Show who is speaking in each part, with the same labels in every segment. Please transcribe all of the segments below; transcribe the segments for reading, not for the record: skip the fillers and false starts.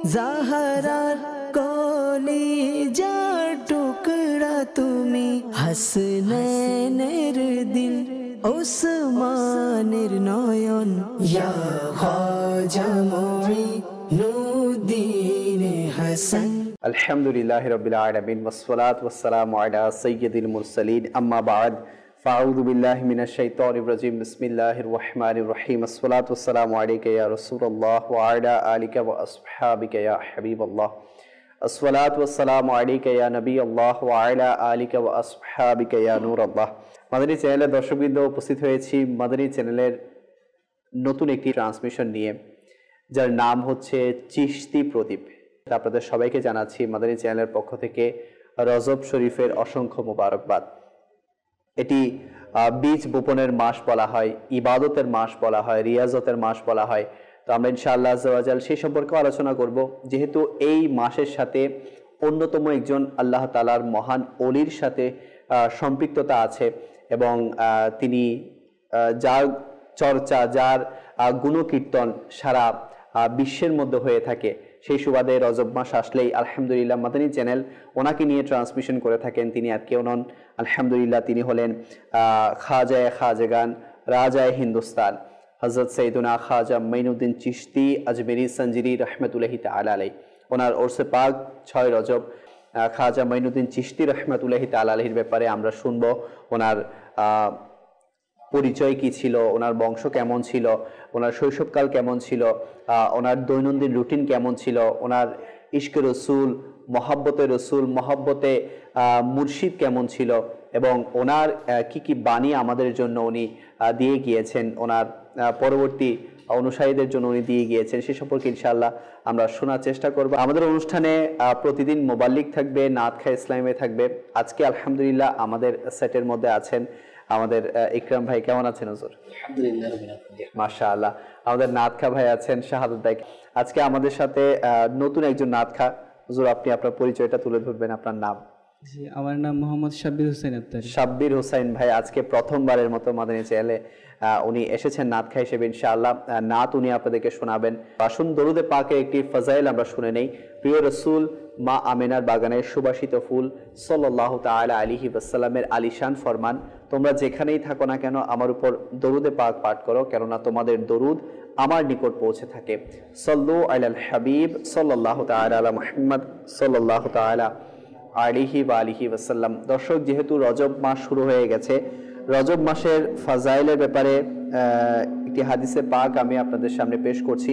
Speaker 1: জাহরার কলিজার টুকরা তুমি, হাসনানের দিল ওসমানের নয়ন, ইয়া খাজা মুঈনুদ্দিন হাসান।
Speaker 2: আলহামদুলিল্লাহি রাব্বিল আলামিন ওয়াসসালাতু ওয়াসসালামু আলা সাইয়্যিদিল মুরসালিন আম্মা বা'দ ফাআউযু বিল্লাহি মিনাশ শাইতানির রাজিম বিসমিল্লাহির রহমানির রহিম আসসালাতু ওয়াসসালামু আলাইকা ইয়া রাসূলুল্লাহ ওয়া আলা আলিকা ওয়া আসহাবিকা ইয়া হাবিবাল্লাহ আসসালাতু ওয়াসসালামু আলাইকা ইয়া নবিয়াল্লাহ ওয়া আলা আলিকা ওয়া আসহাবিকা ইয়া নূরাল্লাহ। মাদানী চ্যানেলের দর্শকবৃন্দ, উপস্থিত হয়েছি মাদানী চ্যানেলের নতুন একটি ট্রান্সমিশন নিয়ে, যার নাম হচ্ছে চিশতি প্রদীপ। আপনাদের সবাইকে জানাচ্ছি মাদানী চ্যানেলের পক্ষ থেকে রজব শরীফের অসংখ্য মোবারকবাদ। এটি বীজ বপনের মাস বলা হয়, ইবাদতের মাস বলা হয়, রিয়াজতের মাস বলা হয়। তো আমরা ইনশাআল্লাহ আজ্জা ওয়া জাল সেই সম্পর্কে আলোচনা করব, যেহেতু এই মাসের সাথে অন্যতম একজন আল্লাহ তাআলার মহান ওলির সাথে সম্পৃক্ততা আছে এবং তিনি যার চর্চা, যার গুণকীর্তন সারা বিশ্বের মধ্যে হয়ে থাকে, সেই সুবাদে রজব মাস আসলেই আলহামদুলিল্লাহ মাদানী চ্যানেল ওনাকে নিয়ে ট্রান্সমিশন করে থাকেন। তিনি আর কেউ নন, আলহামদুলিল্লাহ তিনি হলেন খাজায়ে খাজগান, রাজায়ে হিন্দুস্তান, হযরত সৈয়দুনা খাজা মঈনুদ্দিন চিশতি আজমেরি সঞ্জিরি রহমতুল্লাহি তাআলা আলাইহি। ওনার ওরসে পাক 6 রজব। খাজা মঈনুদ্দিন চিশতি রহমতুল্লাহি তাআলা আলাইহির ব্যাপারে আমরা শুনবো, ওনার পরিচয় কি ছিল, ওনার বংশ কেমন ছিল, ওনার শৈশবকাল কেমন ছিল, ওনার দৈনন্দিন রুটিন কেমন ছিল, ওনার ইশকে রসুল, মহাব্বতে রসুল, মহাব্বতে মুর্শিদ কেমন ছিল, এবং ওনার কি কি বাণী আমাদের জন্য উনি দিয়ে গিয়েছেন, ওনার পরবর্তী অনুসারীদের জন্য উনি দিয়ে গিয়েছেন, সে সম্পর্কে ইনশাআল্লাহ আমরা শোনার চেষ্টা করব। আমাদের অনুষ্ঠানে প্রতিদিন মোবাল্লিক থাকবে, নাত খা ইসলামে থাকবে। আজকে আলহামদুলিল্লাহ আমাদের সেটের মধ্যে আছেন আমাদের ইকরাম ভাই। কেমন আছেন হুজুর?
Speaker 3: আলহামদুলিল্লাহ
Speaker 2: মাশাআল্লাহ। আমাদের নাতখা ভাই আছেন, শাহাদাত ভাই। আজকে আমাদের সাথে নতুন একজন নাতখা। হুজুর, আপনি আপনার পরিচয়টা তুলে ধরবেন, আপনার নাম?
Speaker 3: জি, আমার নাম মোহাম্মদ শাব্বির হোসেন আত্তারি।
Speaker 2: শাব্বির হোসেন ভাই আজকে প্রথমবারের মতো মাদানী চ্যানেলে উনি এসেছেন নাতখা হিসেবে। ইনশাআল্লাহ নাত উনি আপনাদেরকে শোনাবেন। আসুন দরুদে পাকের একটি ফাজাইল আমরা শুনে নেই। প্রিয় রাসূল মা আমেনার বাগানের সুবাসিত ফুল সাল্লাল্লাহু তাআলা আলাইহি ওয়াসাল্লামের আলিশান ফরমান, তোমরা যেখানেই থাকো না কেন আমার উপর দরুদে পাক পাঠ করো, কেননা তোমাদের দরুদ আমার নিকট পৌঁছে থাকে। সাল্লু আলাল হাবিব সাল্লাল্লাহু তাআলা আলা মুহাম্মদ সাল্লাল্লাহু তাআলা আলিহি বা আলিহি ওয়াসাল্লাম। দর্শক, যেহেতু রজব মাস শুরু হয়ে গেছে, রজব মাসের ফাজাইলের ব্যাপারে একটি হাদিসে পাক আমি আপনাদের সামনে পেশ করছি।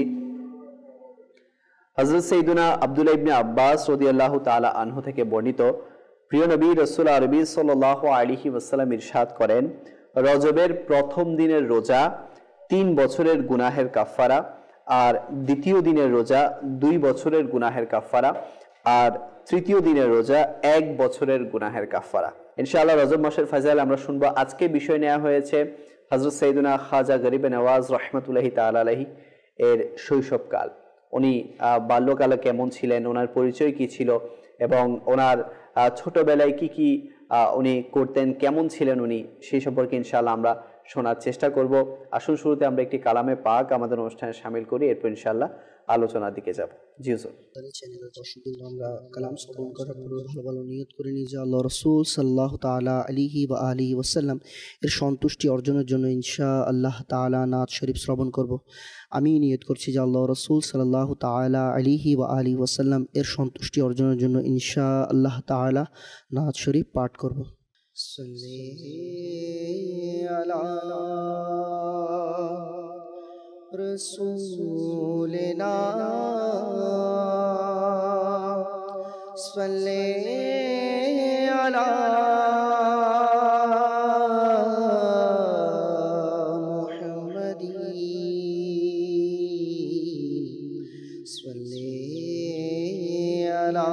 Speaker 2: হযরত সাইয়্যিদুনা আব্দুল্লাহ ইবনে আব্বাস রাদিয়াল্লাহু তাআলা আনহু থেকে বর্ণিত, প্রিয় নবী রাসূল আরবি সাল্লাল্লাহু আলাইহি ওয়াসাল্লাম ইরশাদ করেন, রজবের প্রথম দিনের রোজা 3 বছরের গুনাহের কাফফারা, আর দ্বিতীয় দিনের রোজা 2 বছরের গুনাহের কাফফারা, আর তৃতীয় দিনের রোজা 1 বছরের গুনাহের কাফফারা। ইনশাআল্লাহ রজব মাসের ফাজাইল আমরা শুনবো। আজকে বিষয় নেওয়া হয়েছে হযরত সাইয়্যিদুনা খাজা গরিবে নওয়াজ রাহমাতুল্লাহি তাআলা আলাইহি এর শৈশবকাল। উনি বাল্যকালে কেমন ছিলেন, ওনার পরিচয় কি ছিল, এবং ওনার ছোটবেলায় কি কি উনি করতেন, কেমন ছিলেন উনি, সেই সম্পর্কে ইনশাআল্লাহ আমরা শোনার চেষ্টা করব। আসুন শুরুতে আমরা একটি কালামে পাক আমাদের অনুষ্ঠানে শামিল করি, এরপর ইনশাআল্লাহ আলোচনার দিকে যাব। জি হুজুর।
Speaker 4: চ্যানেলের দর্শকবৃন্দ, আমরা কালাম শ্রবণ করার পূর্বে ভালো ভালো নিয়ত করে নিই যে আল্লাহ রাসূল সাল্লাল্লাহু তাআলা আলাইহি ওয়া আলিহি ওয়াসাল্লাম এর সন্তুষ্টি অর্জনের জন্য ইনশাআল্লাহ তাআলা নাত শরীফ শ্রবণ করব। আমি নিয়ত করছি যে আল্লাহ রাসূল সাল্লাল্লাহু তাআলা আলাইহি ওয়া আলিহি ওয়াসাল্লাম এর সন্তুষ্টি অর্জনের জন্য ইনশাআল্লাহ তাআলা নাত শরীফ পাঠ করব। সাল্লি আলা রসুলিনা সাল্লি আলা মুহাম্মাদিন সাল্লি আলা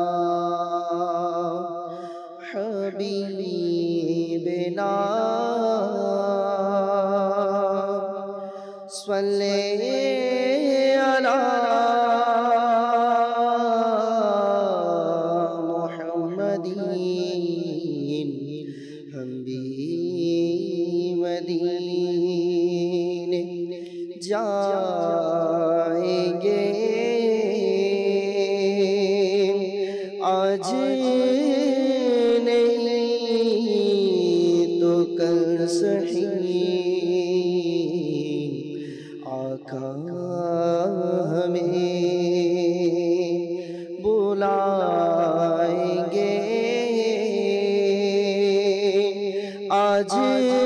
Speaker 4: হাবিবিনা সাল্লি আলা মুহাম্মাদিন হামদি মদিনে जाएंगे आका हमें बुलाएंगे आज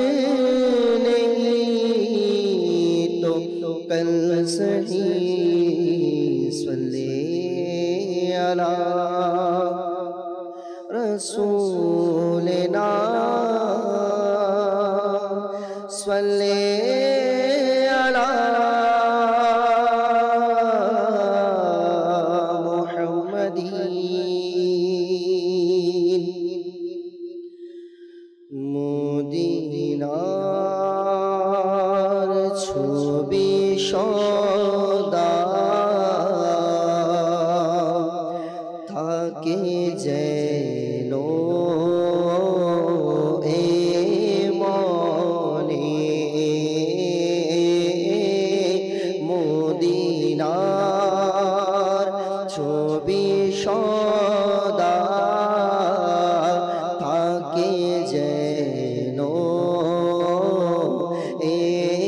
Speaker 4: नहीं तो कल सही सल्ले अला रसूलना सल्ले अला मुहम्मदीन মদিনার ছবি সদা থাকে যেন এ মনে মদিনার ছবি সদা থাকে যেন এ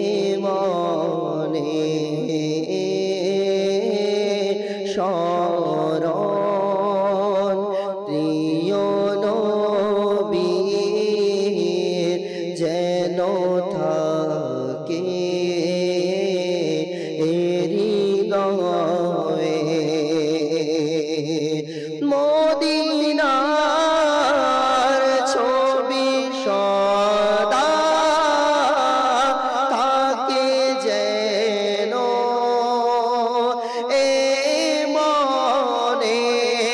Speaker 4: মনে শরণ প্রিয় নবীর যেন থাকে হৃদয়ে মদিনার ছবি সদা থাকে যেন এ মনে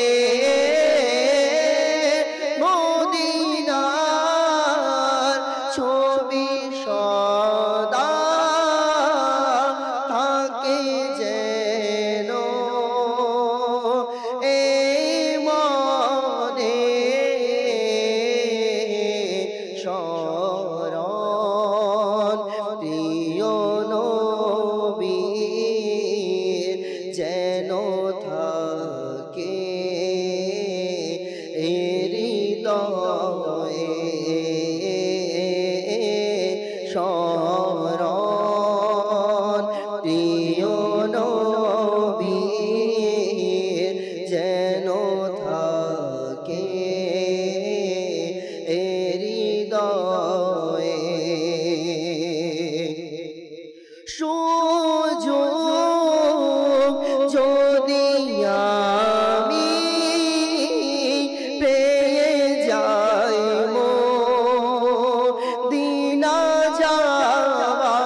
Speaker 4: মদিনার ছবি সদা থাকে যেন এ মনে শরণ প্রিয় নবীর যেন থাকে হৃদয়ে শরণ প্রিয় নবীর যেন থাকে হৃদয়ে সুযোগ যদি আমি পেয়ে যাই মদিনা যাওয়ার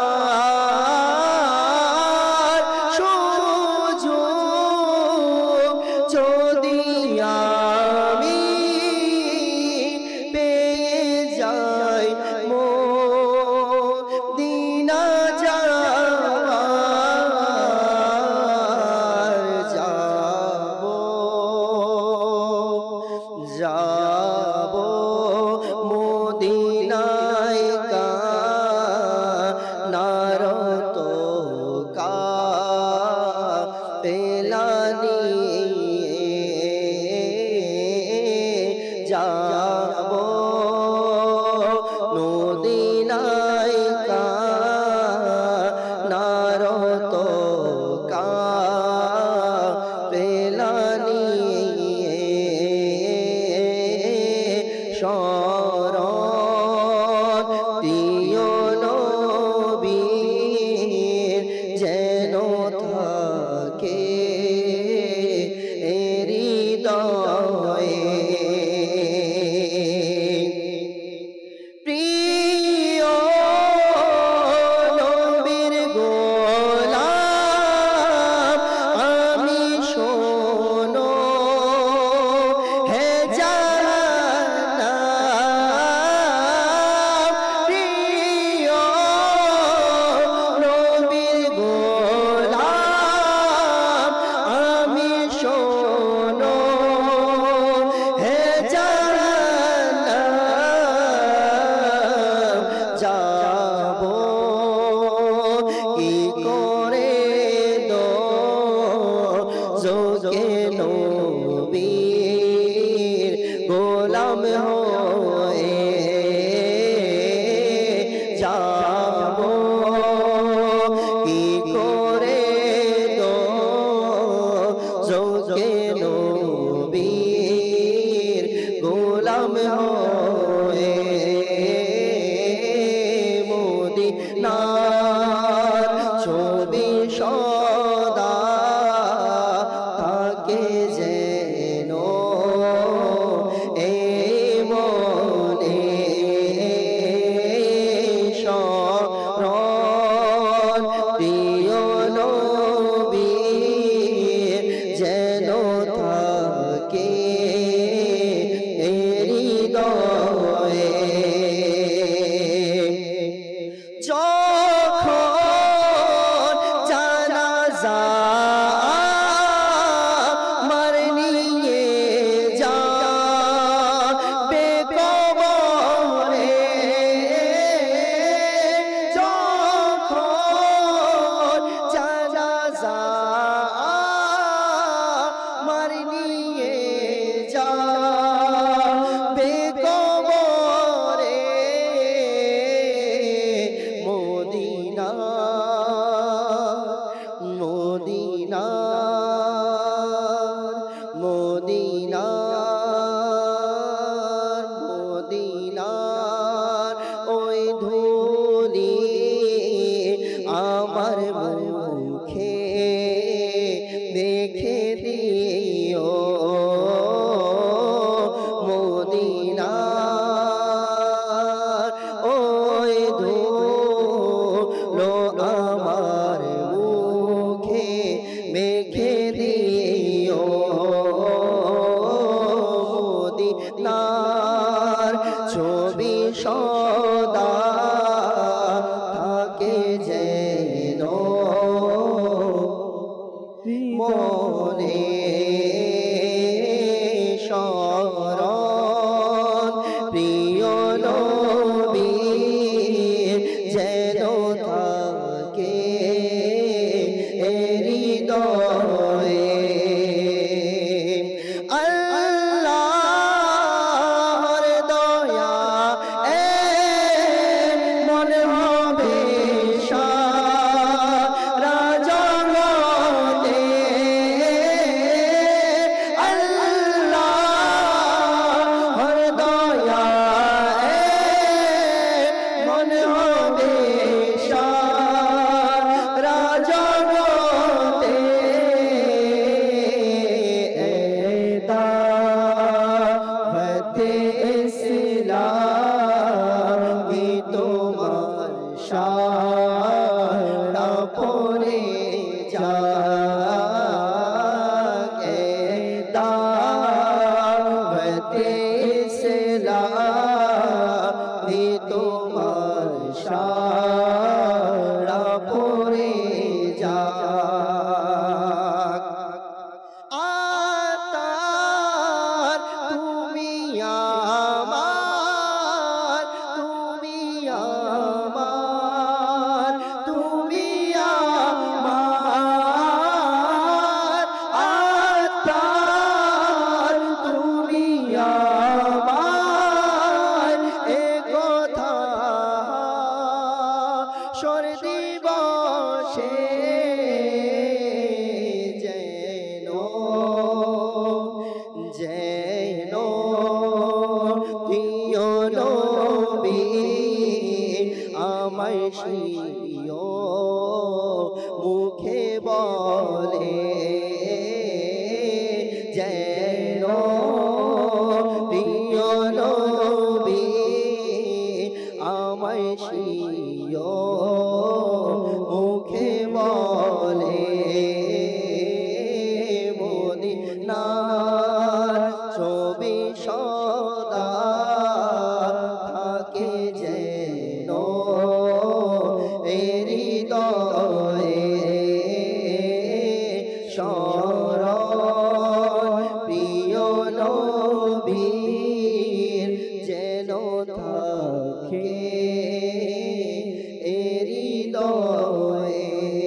Speaker 4: মদিনার ছবি সদা থাকে যেন এই মনে স্মরণ প্রিয় নবীর যেন থাকে হৃদয়ে। যখন জানাজা আমার নিয়ে যাবে কবরে, যখন জানাজা আমার নিয়ে যাবে কবরে, মদিনা মদিনা মদিনা মদিনার ওই ধুলি আমার মুখে দেখে দিও, মদিনার ওই ধুলো আমার মুখে মেখে দিও, মদিনার ছবি সদা থাকে যেন মনে স্মরণ প্রিয় নবীর যেন থাকে হৃদয়ে। আল্লাহর দয়া মন হবে সারা জগতে, আল্লাহর দয়া মন হবে সারা জগতে। দাওয়াতে ইসলামী তোমার সারা পড়ে যাকে, দাওয়াতে ইসলামী তোমার সারা পড়ে যাক। আতার তুমি আমার, তুমি আমার, তুমি আমার, আতার তুমি আমার, এ কথা সর দিবসে যেন যেন প্রিয় নবী আমায় স্বীয় মুখে বলে, যেন প্রিয় নবী আমায় স্বীয় মুখে বলে, মদিনার ছবি সদা থাকে যেন হৃদয়ে স্মরণ প্রিয় নবীর যেন থাকে হৃদয়ে।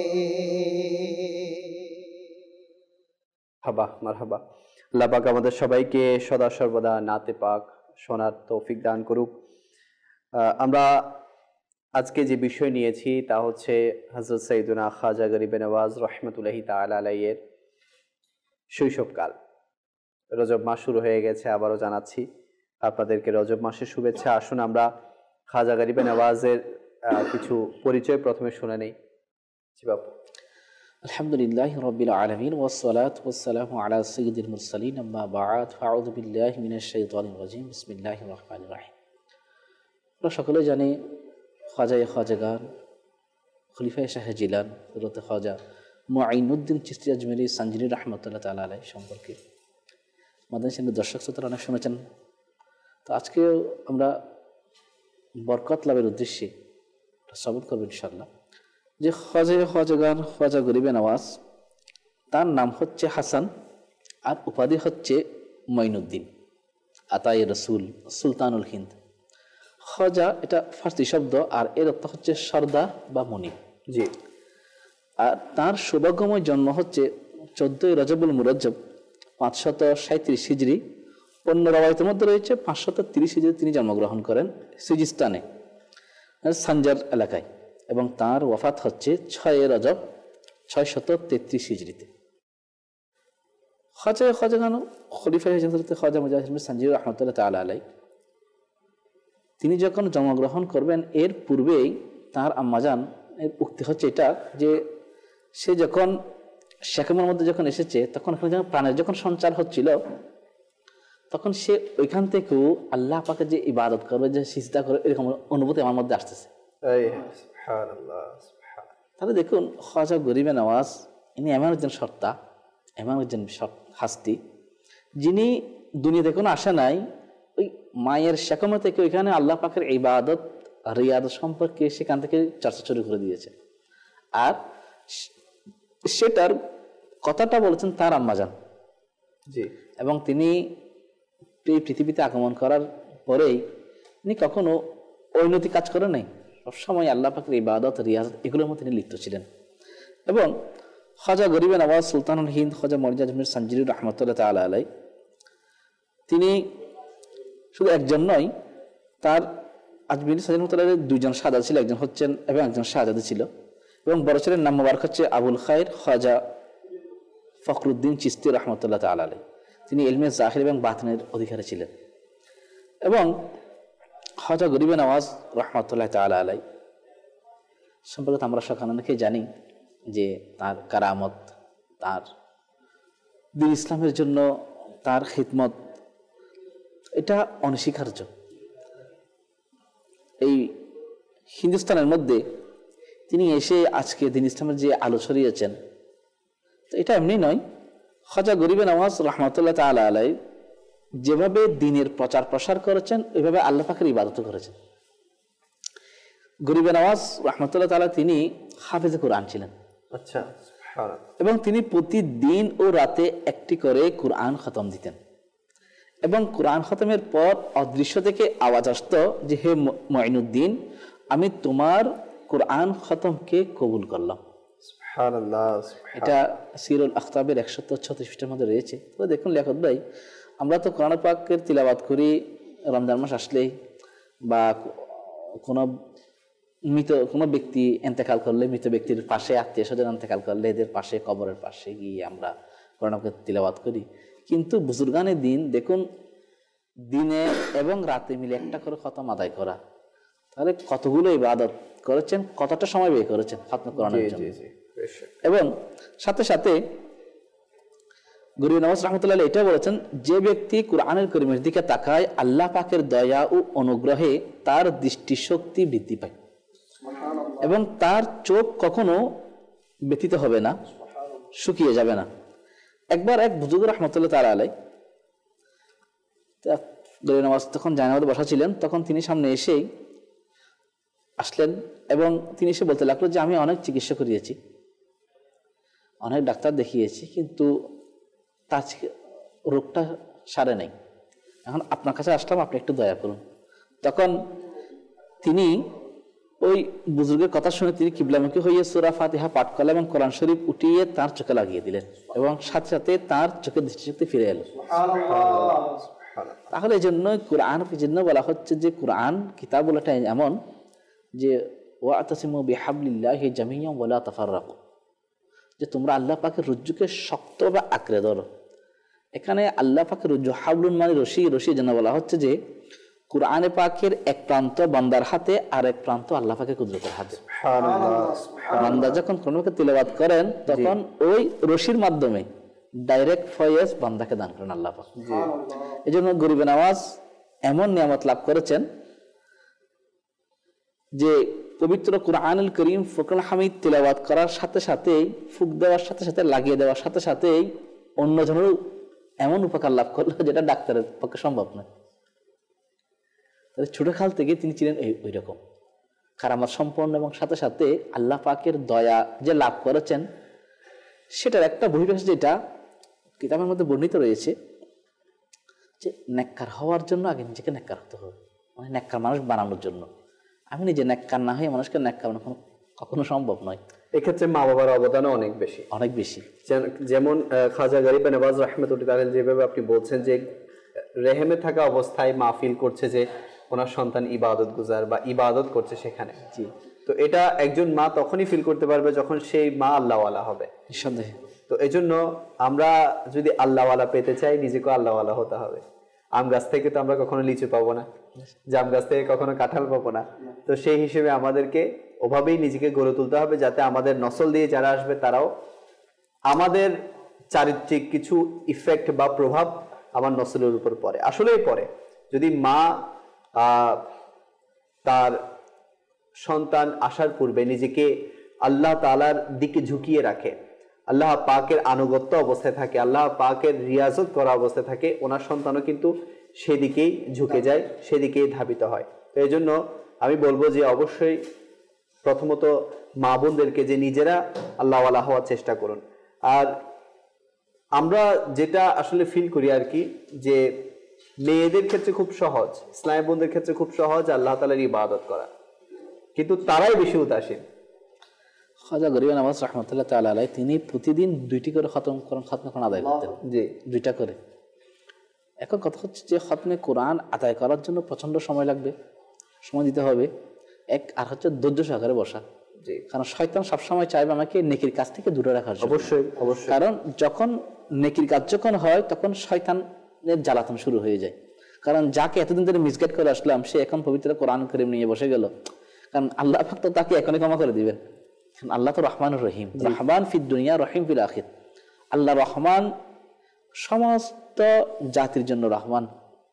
Speaker 2: হাবা মারহাবা। আল্লাহ পাক আমাদের সবাইকে সদা সর্বদা নাতে পাক শোনার তৌফিক দান করুক। আমরা আজকে যে বিষয় নিয়েছি তা হচ্ছে হযরত সাইয়্যিদুনা খাজা গরিবে নওয়াজ রাহমাতুল্লাহি তাআলা আলাইহির শৈশবকাল। রজব মাস শুরু হয়ে গেছে, আবারও জানাচ্ছি আপনাদেরকে রজব মাসের শুভেচ্ছা। আসুন আমরা খাজা গরিবে নওয়াজের কিছু পরিচয় প্রথমে শুনে নেই। জি বাপু।
Speaker 5: আলহামদুলিল্লাহ রাব্বিল আলামিন ওয়াসসালাতু ওয়াসসালামু আলা সাইয়্যিদিল মুরসালিন আম্মা বা'দ ফাআউযু বিল্লাহি মিনাশ শাইতানির রাজিম বিসমিল্লাহির রহমানির রহিম। আমরা সকলে জানি খাজায়ে খাজাগান খলিফায়ে শাহ জিলান হযরত খাজা মুঈনুদ্দিন চিশতি আজমেরি সানজিরি রাহমাতুল্লাহ তাআলা আলাইহি সম্পর্কে মাদানী চ্যানেলের দর্শক শ্রোতারা অনেক শুনেছেন। তো আজকে আমরা বরকত লাভের উদ্দেশ্যে শ্রবণ করবো ইনশাআল্লাহ যে খাজায়ে খাজাগান খাজা গরিবে নওয়াজ, তার নাম হচ্ছে হাসান আর উপাধি হচ্ছে মঈনুদ্দিন আতায়ে রসুল সুলতানুল হিন্দ। খাজা এটা ফার্সি শব্দ আর এর অর্থ হচ্ছে সর্দার বা মুনিব।
Speaker 2: জি।
Speaker 5: আর তার সৌভাগ্যময় জন্ম হচ্ছে 14 রজবুল মুরজ্জব 537 হিজরি, অন্য রওয়ায়াতের মধ্যে রয়েছে 530 হিজরি তিনি জন্মগ্রহণ করেন সিজিস্তানে সানজার এলাকায়, এবং তার ওয়াফাত হচ্ছে 6 রজব 633 হিজরিতে। খাজায়ে খাজাগান খলিফা হযরত খাজা মুজাহিদ সানজিরি রাহমাতুল্লাহ তাআলা আলাইহি তিনি যখন জন্মগ্রহণ করবেন এর পূর্বেই তার আম্মাজান এর উক্তি হচ্ছে এটা যে সে যখন শেখেমের মধ্যে যখন এসেছে তখন এখানে যখন প্রাণের যখন সঞ্চার হচ্ছিল তখন সে ওইখান থেকেও আল্লাহ পাকে যে ইবাদত করবে, যে সিজদা করবে, এরকম অনুভূতি আমার মধ্যে আসতেছে। তাহলে দেখুন খাজা গরিবে নওয়াজ ইনি এমন একজন সত্তা, এমন একজন হাস্তি যিনি দুনিয়াতে কোনো আসে নাই, ওই মায়ের শেখমে থেকে ওইখানে আল্লাহ পাকের ইবাদত রিয়াদত সম্পর্কে সেখান থেকে চর্চা শুরু করে দিয়েছে। আর সেটার কথাটা বলেছেন তার আম্মাজান।
Speaker 2: জি।
Speaker 5: এবং তিনি এই পৃথিবীতে আগমন করার পরেই তিনি কখনো অনৈতিক কাজ করে নাই, সবসময় আল্লাহ পাকের ইবাদত রিয়াজত এগুলোর মধ্যে তিনি লিপ্ত ছিলেন। এবং খাজা গরিবে নওয়াজ সুলতানুল হিন্দ খাজা মুঈনুদ্দিন আজমেরি সানজিরি রাহমাতুল্লাহ তাআলা আলাইহি তিনি শুধু একজন নয়, তার আজমেরি সানজিরি রাহমাতুল্লাহ আলাইহি দুইজন শাহজাদা ছিল, একজন হচ্ছেন এবং একজন শাহজাদা ছিল, এবং বড় ছেলের নাম মোবারক হচ্ছে আবুল খায়ের খাজা ফখরুদ্দিন চিশতি রাহমাতুল্লাহ তাআলা আলাইহি। তিনি ইলমে জাহির এবং বাতিনের অধিকারী ছিলেন। এবং খাজা গরিবে নওয়াজ রাহমাতুল্লাহ তাআলা আলাইহি সম্পর্কে আমরা সকলে অনেকেই জানি যে তার কারামত, তার দ্বীন ইসলামের জন্য তার খিদমত এটা অনস্বীকার্য। এই হিন্দুস্তানের মধ্যে তিনি এসে আজকে দ্বীন ইসলামের যে আলো ছড়িয়েছেন এটা এমনি নয়। খাজা গরিবে নওয়াজ রাহমাতুল্লাহ তাআলা আলাইহি যেভাবে দ্বীনের প্রচার প্রসার করেছেন ওইভাবে আল্লাহ পাকের ইবাদত করেছেন। গরিবে নওয়াজ রাহমাতুল্লাহ তাআলা তিনি হাফেজে কোরআন ছিলেন।
Speaker 2: আচ্ছা।
Speaker 5: এবং তিনি প্রতিদিন ও রাতে একটি করে কোরআন খতম দিতেন, এবং কোরআন খতমের পর অদৃশ্য থেকে আওয়াজ আসতো যে হে মুঈনুদ্দিন, আমি তোমার কোরআন খতমকে কবুল করলাম। এটা সিরুল আখতাবের 136 পৃষ্ঠার মধ্যে রয়েছে। তো দেখুন লিয়াকত ভাই, আমরা তো কোরআন পাকের তিলাওয়াত করি রমজান মাস আসলেই, বা কোনো ব্যক্তি ইন্তেকাল করলে, মৃত ব্যক্তির পাশে আত্মীয় স্বজন ইন্তেকাল করলে এদের পাশে কবরের পাশে গিয়ে আমরা কোরআন পাকের তিলাওয়াত করি। কিন্তু বুজুর্গানের দিন দেখুন দিনে এবং রাতে মিলে একটা করে খতম আদায় করা, তাহলে কতগুলো ইবাদত করেছেন, কতটা সময় ব্যয় করেছেন খতম কোরআনের জন্য। এবং সাথে সাথে গরিবে নওয়াজ রাহমাতুল্লাহ আলাইহি এটা বলেছেন, যে ব্যক্তি কোরআনের কারীমের দিকে তাকায় আল্লাহ পাকের দয়া ও অনুগ্রহে তার দৃষ্টিশক্তি বৃদ্ধি পায় এবং তার চোখ কখনো ব্যথিত হবে না, শুকিয়ে যাবে না। একবার এক বুজুর্গ রাহমাতুল্লাহ তাআলা আলাইহি গরিবে নওয়াজ তখন জানাজাতে বসা ছিলেন, তখন তিনি সামনে এসেই আসলেন এবং তিনি এসে বলতে লাগলো যে আমি অনেক চিকিৎসা করিয়েছি, অনেক ডাক্তার দেখিয়েছি, কিন্তু তার রোগটা সারে নাই, এখন আপনার কাছে আসলাম, আপনি একটু দয়া করুন। তখন তিনি ওই বুজুর্গের কথা শুনে তিনি কিবলামুখী হয়ে সূরা ফাতিহা পাঠ করলেন এবং কোরআন শরীফ উঠিয়ে তার চোখে লাগিয়ে দিলেন এবং সাথে সাথে তার চোখের দৃষ্টিশক্তি ফিরে এলো। তাহলে এই জন্য কোরআন কি জন্য বলা হচ্ছে যে কোরআন কিতাব বলাটা এমন যে ওয়াতাসিমু বিহাবলিল্লাহি জামিআন ওয়ালা তাফাররাকু, যে তোমরা আল্লাহ পাকের রজ্জুকে শক্তভাবে আঁকড়ে ধরো। এখানে আল্লাহ পাকের রজ্জু হাবলুন মানে রশি, রশি জন্য বলা হচ্ছে যে কুরআনে পাকের এক প্রান্ত বান্দার হাতে আর এক প্রান্ত আল্লাহ পাকের কুদরতের হাতে। বান্দা যখন কোন তিলাওয়াত করেন তখন ওই রশির মাধ্যমে ডাইরেক্ট ফয়েজ বান্দাকে দান করেন আল্লাহ পাক। এই জন্য গরিবে নামাজ এমন নিয়ামত লাভ করেছেন যে পবিত্র কুরআনুল করিম ফুরকান হামিদ তিলাওয়াত করার সাথে সাথেই, ফুক দেওয়ার সাথে সাথে, লাগিয়ে দেওয়ার সাথে সাথেই অন্যজনেরও এমন উপকার লাভ করলো যেটা ডাক্তারের পক্ষে সম্ভব নয়। ছোট কাল থেকে তিনি ছিলেন ওই রকম কারামত সম্পন্ন, এবং সাথে সাথে আল্লাহ পাকের দয়া যে লাভ করেছেন সেটার একটা বহিঃপ্রকাশ যেটা কিতাবের মধ্যে বর্ণিত রয়েছে যে নেককার হওয়ার জন্য আগে নিজেকে নেককার হতে হবে, মানে নেককার মানুষ বানানোর জন্য। আমি নিজে নেককার না হয়ে মানুষকে নেককার বানানো কখনো সম্ভব নয়।
Speaker 2: এক্ষেত্রে মা বাবার অবদানও অনেক বেশি,
Speaker 5: অনেক বেশি।
Speaker 2: যেমন খাজা গরিব নওয়াজ রাহমাতুল্লাহ আলাইহি যেভাবে আপনি বলছেন যে রেহেমে থাকা অবস্থায় মা ফিল করছে যে ওনার সন্তান ইবাদত গুজার বা ইবাদত করছে সেখানে।
Speaker 5: জি,
Speaker 2: তো এটা একজন মা তখনই ফিল করতে পারবে যখন সেই মা আল্লাহওয়ালা হবে,
Speaker 5: নিঃসন্দেহে।
Speaker 2: তো এই জন্য আমরা যদি আল্লাহওয়ালা পেতে চাই নিজেকে আল্লাহওয়ালা হতে হবে। আম গাছ থেকে তো আমরা কখনো লিচু পাবো না, জাম গাছ থেকে কখনো কাঁঠাল পাবো না। তো সেই হিসেবে আমাদেরকে ওভাবেই নিজেকে গড়ে তুলতে হবে যাতে আমাদের নসল দিয়ে যারা আসবে তারাও আমাদের চারিত্রিক কিছু ইফেক্ট বা প্রভাব আমার নসলের উপর পড়ে, আসলেই পড়ে। যদি মা তার সন্তান আসার পূর্বে নিজেকে আল্লাহ তাআলার দিকে ঝুঁকিয়ে রাখে, আল্লাহ পাকের আনুগত্য অবস্থায় থাকে, আল্লাহ পাকের রিয়াজত করা অবস্থায় থাকে, ওনার সন্তানও কিন্তু সেদিকেই ঝুঁকে যায়, সেদিকেই ধাবিত হয়। তো এই জন্য আমি বলবো যে অবশ্যই প্রথমত মা বোনদেরকে যে নিজেরা আল্লাহওয়ালা হওয়ার চেষ্টা করুন। আর আমরা যেটা আসলে ফিল করি আর কি, যে মেয়েদের ক্ষেত্রে খুব সহজ, ইসলামী বোনদের ক্ষেত্রে খুব সহজ আল্লাহ তাআলার ইবাদত করা, কিন্তু তারাই বেশি উদাসীন।
Speaker 5: খাজা গরিব নওয়াজ রাহমাতুল্লাহ তাআলা আলাইহি তিনি প্রতিদিন 2টি করে খতম কোরআন আদায় করতেন। জি, 2টা করে। এখন কথা হচ্ছে যে খতমে কোরআন আদায় করার জন্য প্রচন্ড সময় লাগবে, সময় দিতে হবে। আর হচ্ছে ধৈর্য সহকারে বসা। জি, কারণ শয়তান সবসময় চাইবে আমাকে নেকির কাজ থেকে দূরে রাখার জন্য। অবশ্যই অবশ্যই। কারণ যখন নেকির কাজ যখন হয় তখন শয়তানের জ্বালাতন শুরু হয়ে যায়। কারণ যাকে এতদিন ধরে মিসগাইড করে আসলাম সে এখন পবিত্র কোরআন কারীম নিয়ে বসে গেল, কারণ আল্লাহ পাক তো তাকে এখনই ক্ষমা করে দিবেন। আল্লাহ তো রহমানুর রহিম, রহমান ফিদ দুনিয়া রহিম ফিল আখির। আল্লাহ রহমান, সমস্ত জাতির জন্য রহমান,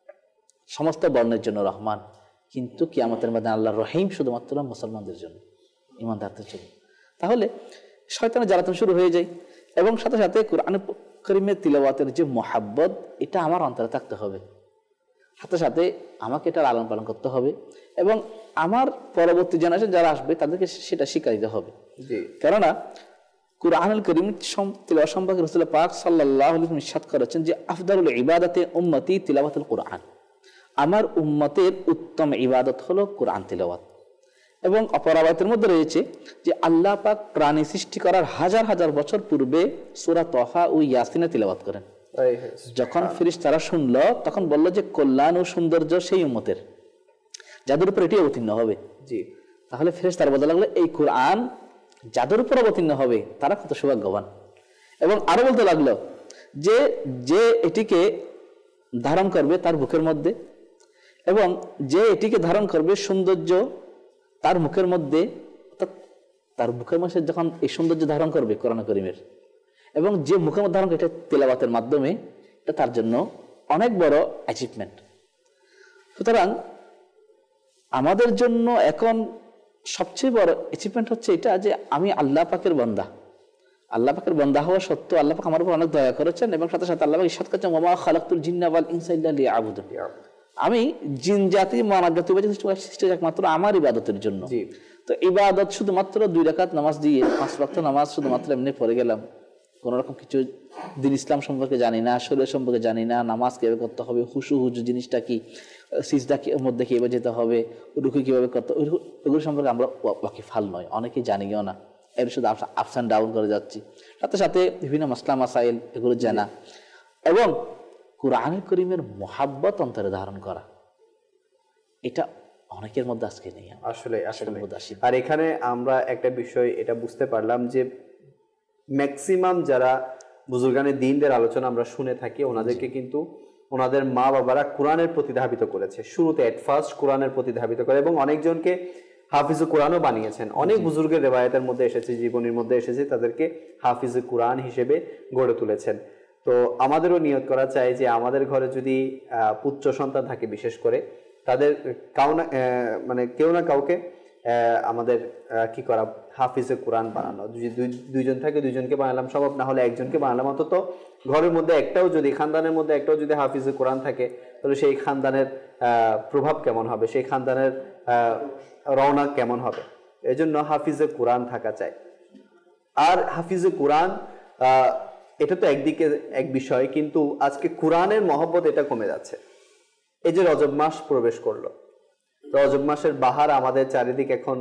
Speaker 5: সমস্ত বর্ণের জন্য রহমান, কিন্তু কিয়ামতের মধ্যে আল্লাহ রহিম শুধুমাত্র মুসলমানদের জন্য, ইমানদারদের জন্য। তাহলে শয়তানের জ্বালাতন শুরু হয়ে যায়, এবং সাথে সাথে কোরআন কারীমের তিলাওয়াতের যে মহাব্বত এটা আমার অন্তরে থাকতে হবে, সাথে সাথে আমাকে এটা লালন পালন করতে হবে, এবং আমার পরবর্তী জেনারেশন যারা আসবে তাদেরকে সেটা শিক্ষা দিতে হবে। কেননা কুরআনুল কারীম তিলাওয়াত সম্পর্কে রাসূলুল্লাহ পাক সাল্লাল্লাহু আলাইহি ওয়াসাল্লাম ইরশাদ করেছেন যে আফদালুল ইবাদাতে উম্মতি তিলাওয়াতুল কুরআন, আমার উম্মতের উত্তম ইবাদত হলো কুরআন তিলাওয়াত। এবং অপর আয়াতের মধ্যে রয়েছে যে আল্লাহ পাক প্রাণী সৃষ্টি করার হাজার হাজার বছর পূর্বে সূরা তাহা ও ইয়াসিনে তিলাওয়াত করেন। যখন ফেরেশতারা শুনলো তখন বলল যে কল্যাণ ও সৌন্দর্য সেই উম্মতের যাদের উপর এটি অবতীর্ণ হবে। জি, তাহলে ফেরেশতারা বলতে লাগলো এই কোরআন যাদের উপর অবতীর্ণ হবে তারা কত সৌভাগ্যবান। এবং আরো বলতে লাগলো যে যে এটিকে ধারণ করবে তার বুকের মধ্যে, এবং যে এটিকে ধারণ করবে সৌন্দর্য তার মুখের মধ্যে, তার মুখের মধ্যে যখন এই সৌন্দর্য ধারণ করবে কোরআন কারীমের, এবং যে মুখের মধ্যে ধারণ করে এটা তেলাওয়াতের মাধ্যমে, এটা তার জন্য অনেক বড় অ্যাচিভমেন্ট। সুতরাং আমাদের জন্য এখন সবচেয়ে বড় অ্যাচিভমেন্ট হচ্ছে এটা যে আমি আল্লাহ পাকের বান্দা। আল্লাহ পাকের বান্দা হওয়া সত্ত্বেও আল্লাহ পাক আমার উপর অনেক দয়া করেছেন, এবং সাথে সাথে আল্লাহ পাক ইরশাদ করেছেন ওয়া মা খালাকতুল জিন্না ওয়াল ইনসা ইল্লা লিয়াবুদুন, আমি জিন জাতি মানব জাতি সৃষ্টি একমাত্র আমার ইবাদতের জন্য। তো ইবাদত শুধুমাত্র 2 রাকাত নামাজ দিয়ে 5 ওয়াক্ত নামাজ শুধুমাত্র এমনি পড়ে গেলাম, কোন রকম কিছু দিন ইসলাম সম্পর্কে জানি না, শরীর সম্পর্কে জানি না, নামাজ কিভাবে করতে হবে, খুশু হুজু জিনিসটা কি, সিজদা মধ্যে কিভাবে যেতে হবে, রুকু কিভাবে করতে, ওগুলো সম্পর্কে আমরা ওয়াকিফাল নয়, অনেকেই জানিও না, এর শুধু আপস অ্যান্ড ডাউন করে যাচ্ছি। সাথে সাথে বিভিন্ন মাসলা মাসাইল এগুলো জানা, এবং কুরআনুল কারীমের মুহাব্বত অন্তরে ধারণ করা, এটা অনেকের মধ্যে আজকে নেই।
Speaker 2: আসলে আর এখানে আমরা একটা বিষয় এটা বুঝতে পারলাম যে ম্যাক্সিমাম যারা বুজুর্গানে দ্বীনদের আলোচনা আমরা শুনে থাকি ওনাদেরকে কিন্তু ওনাদের মা বাবারা কোরআনের প্রতি ধাবিত করেছে, শুরুতে এট ফার্স্ট কোরআনের প্রতি ধাবিত করে, এবং অনেকজনকে হাফিজুল কোরআনও বানিয়েছেন। অনেক বুজুর্গের রেবায়াতের মধ্যে এসেছে, জীবনীর মধ্যে এসেছে, তাদেরকে হাফিজুল কোরআন হিসেবে গড়ে তুলেছেন। তো আমাদেরও নিয়ত করা চাই যে আমাদের ঘরে যদি পুত্র সন্তান থাকে, বিশেষ করে তাদের কেউ না কাউকে আমাদের কি করা, হাফিজে কোরআন বানানো। যদি দুইজন থাকে, দুইজনকে বানালাম, সম্ভব না হলে একজনকে বানালাম। অন্তত ঘরের মধ্যে একটাও যদি, খানদানের মধ্যে একটাও যদি হাফিজে কোরআন থাকে, তাহলে সেই খানদানের প্রভাব কেমন হবে, সেই খানদানের রওনাক কেমন হবে। এই জন্য হাফিজে কোরআন থাকা চাই। আর হাফিজে কোরআন এটা তো একদিকে এক বিষয়, কিন্তু আজকে কোরআনের মহব্বত এটা কমে যাচ্ছে। এই যে রজব মাস প্রবেশ করলো, রজব মাসের বাহার আমাদের চারিদিক এখন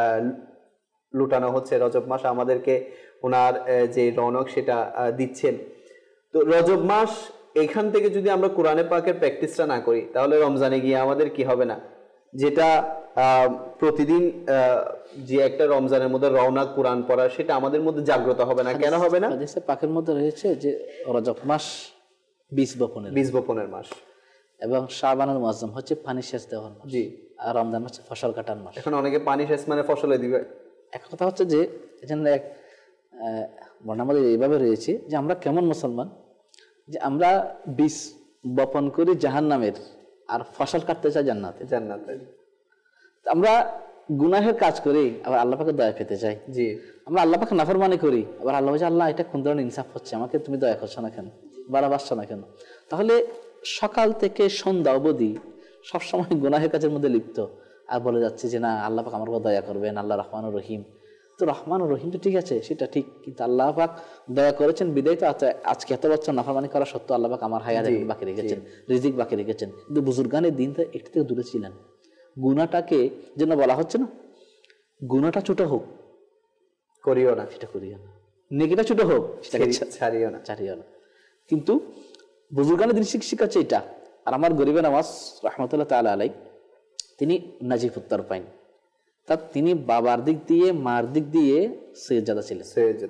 Speaker 2: লুটানো হচ্ছে। রজব মাস আমাদেরকে ওনার যে রৌনক সেটা দিচ্ছেন। তো রজব মাস এখান থেকে যদি আমরা কোরআনে পাকের প্র্যাকটিসটা না করি, তাহলে রমজানে গিয়ে আমাদের কি হবে না, যেটা প্রতিদিন যে একটা রমজানের মধ্যে রওনা কোরআন পড়া, সেটা আমাদের মধ্যে জাগ্রত হবে না। কেন হবে না?
Speaker 5: হাদিসে পাকের মধ্যে রয়েছে যে রজব মাস বীজ বপনের মাস, এবং শাবানুল মুআজ্জম হচ্ছে পানি সেচ দেওয়ার মাস। জি। আর রমজান হচ্ছে ফসল কাটার মাস।
Speaker 2: এখন অনেকে পানি সেচ মানে ফসলে দিবে।
Speaker 5: এক কথা হচ্ছে যে এখানে এক বর্ণামদের এইভাবে রয়েছে যে আমরা কেমন মুসলমান, যে আমরা বীজ বপন করি জাহান্নামের, আর ফসল কাটতে চাই জান্নাতের। আমরা গুনাহের কাজ করি, আবার আল্লাহ পাকে দয়া পেতে চাই। জি। আমরা আল্লাহ পাকে নাফরমানি করি, আবার আল্লাহ বলছে আল্লাহ এটা কোন ধরনের ইনসাফ হচ্ছে, আমাকে তুমি দয়া করছো না কেন, বাড়াবাসছো না কেন? তাহলে সকাল থেকে সন্ধ্যা অবধি সবসময় গুনাহের কাজের মধ্যে লিপ্ত, আর বলে যাচ্ছে যে না আল্লাহ পাক আমার উপর দয়া করবেন, আল্লাহ রহমানুর রহিম। তো রহমানুর রহিম তো ঠিক আছে, সেটা ঠিক, কিন্তু আল্লাহ পাক দয়া করেছেন বিদায় তো আজকে এত বছর নাফরমানি করা সত্ত্বেও আল্লাহ পাক আমার হায়াত বাকি রেখেছেন, রিজিক বাকি রেখেছেন। কিন্তু বুজুর্গানের দিন তো একটু থেকে দূরে ছিলেন। গুনাহটাকে যেন বলা হচ্ছে না, গুনাহটা ছোট হোক
Speaker 2: করিও না,
Speaker 5: সেটা করিও না, নেকিটা ছোট হোক সেটাকে ছাড়িও না। কিন্তু বুজুর্গানের দিন শিক্ষাচ্ছে এটা। আর আমার গরিবে নামাজ রহমতুল্লাহ তাআলা আলাই, তিনি নাজিফ উত্তর পাইন, তা তিনি বাবার দিক দিয়ে মার দিক দিয়ে সৈয়দজাদা ছিলেন,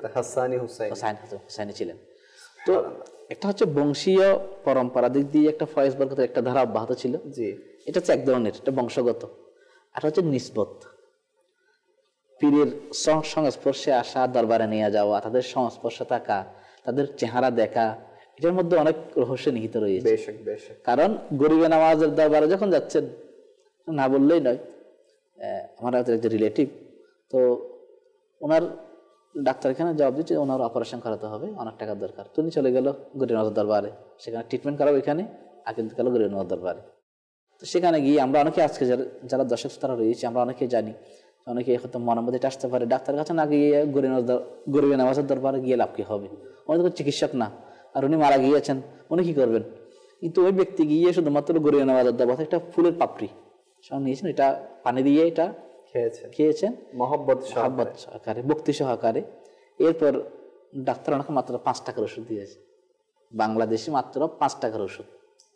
Speaker 5: হুসাইনি ছিলেন। তো একটা হচ্ছে বংশীয় পরম্পরা দিক দিয়ে একটা ফয়েজ বরকতের একটা ধারা অব্যাহত ছিল। জি। এটা হচ্ছে এক ধরনের, এটা বংশগত। আর হচ্ছে নিসবত, পীরের সংস্পর্শে আসা, দরবারে নিয়ে যাওয়া, তাদের সংস্পর্শে থাকা, তাদের চেহারা দেখা, এটার মধ্যে অনেক রহস্য নিহিত রয়েছে। কারণ গরিবে নামাজের দরবারে যখন যাচ্ছেন, না বললেই নয়, আমার একটা রিলেটিভ, তো ওনার ডাক্তার এখানে জবাব দিচ্ছে ওনার অপারেশন করাতে হবে, অনেক টাকার দরকার। তো উনি চলে গেল গরিবে নামাজের দরবারে, সেখানে ট্রিটমেন্ট করাবো, এখানে আগে গেল গরিবে নামাজের দরবারে। তো সেখানে গিয়ে আমরা অনেকে আজকে যারা দর্শক তারা রয়েছে, আমরা অনেকে জানি, অনেকে হয়তো মনের মধ্যে এটা আসতে পারে, ডাক্তারের কাছে না গিয়ে গরিবে নামাজের দরবারে গিয়ে লাভ কি হবে? উনি তো চিকিৎসক না, আর উনি মারা গিয়েছেন, উনি কি করবেন? কিন্তু ওই ব্যক্তি গিয়ে শুধুমাত্র গরিবে নামাজের দরবারে একটা ফুলের পাপড়ি নিয়েছেন, এটা পানি দিয়ে এটা খেয়েছেন মহব্বত সহকারে, ভক্তি সহকারে। এরপর ডাক্তার ওনাকে মাত্র 5 টাকার ওষুধ দিয়েছে, বাংলাদেশে মাত্র 5 টাকার ওষুধ।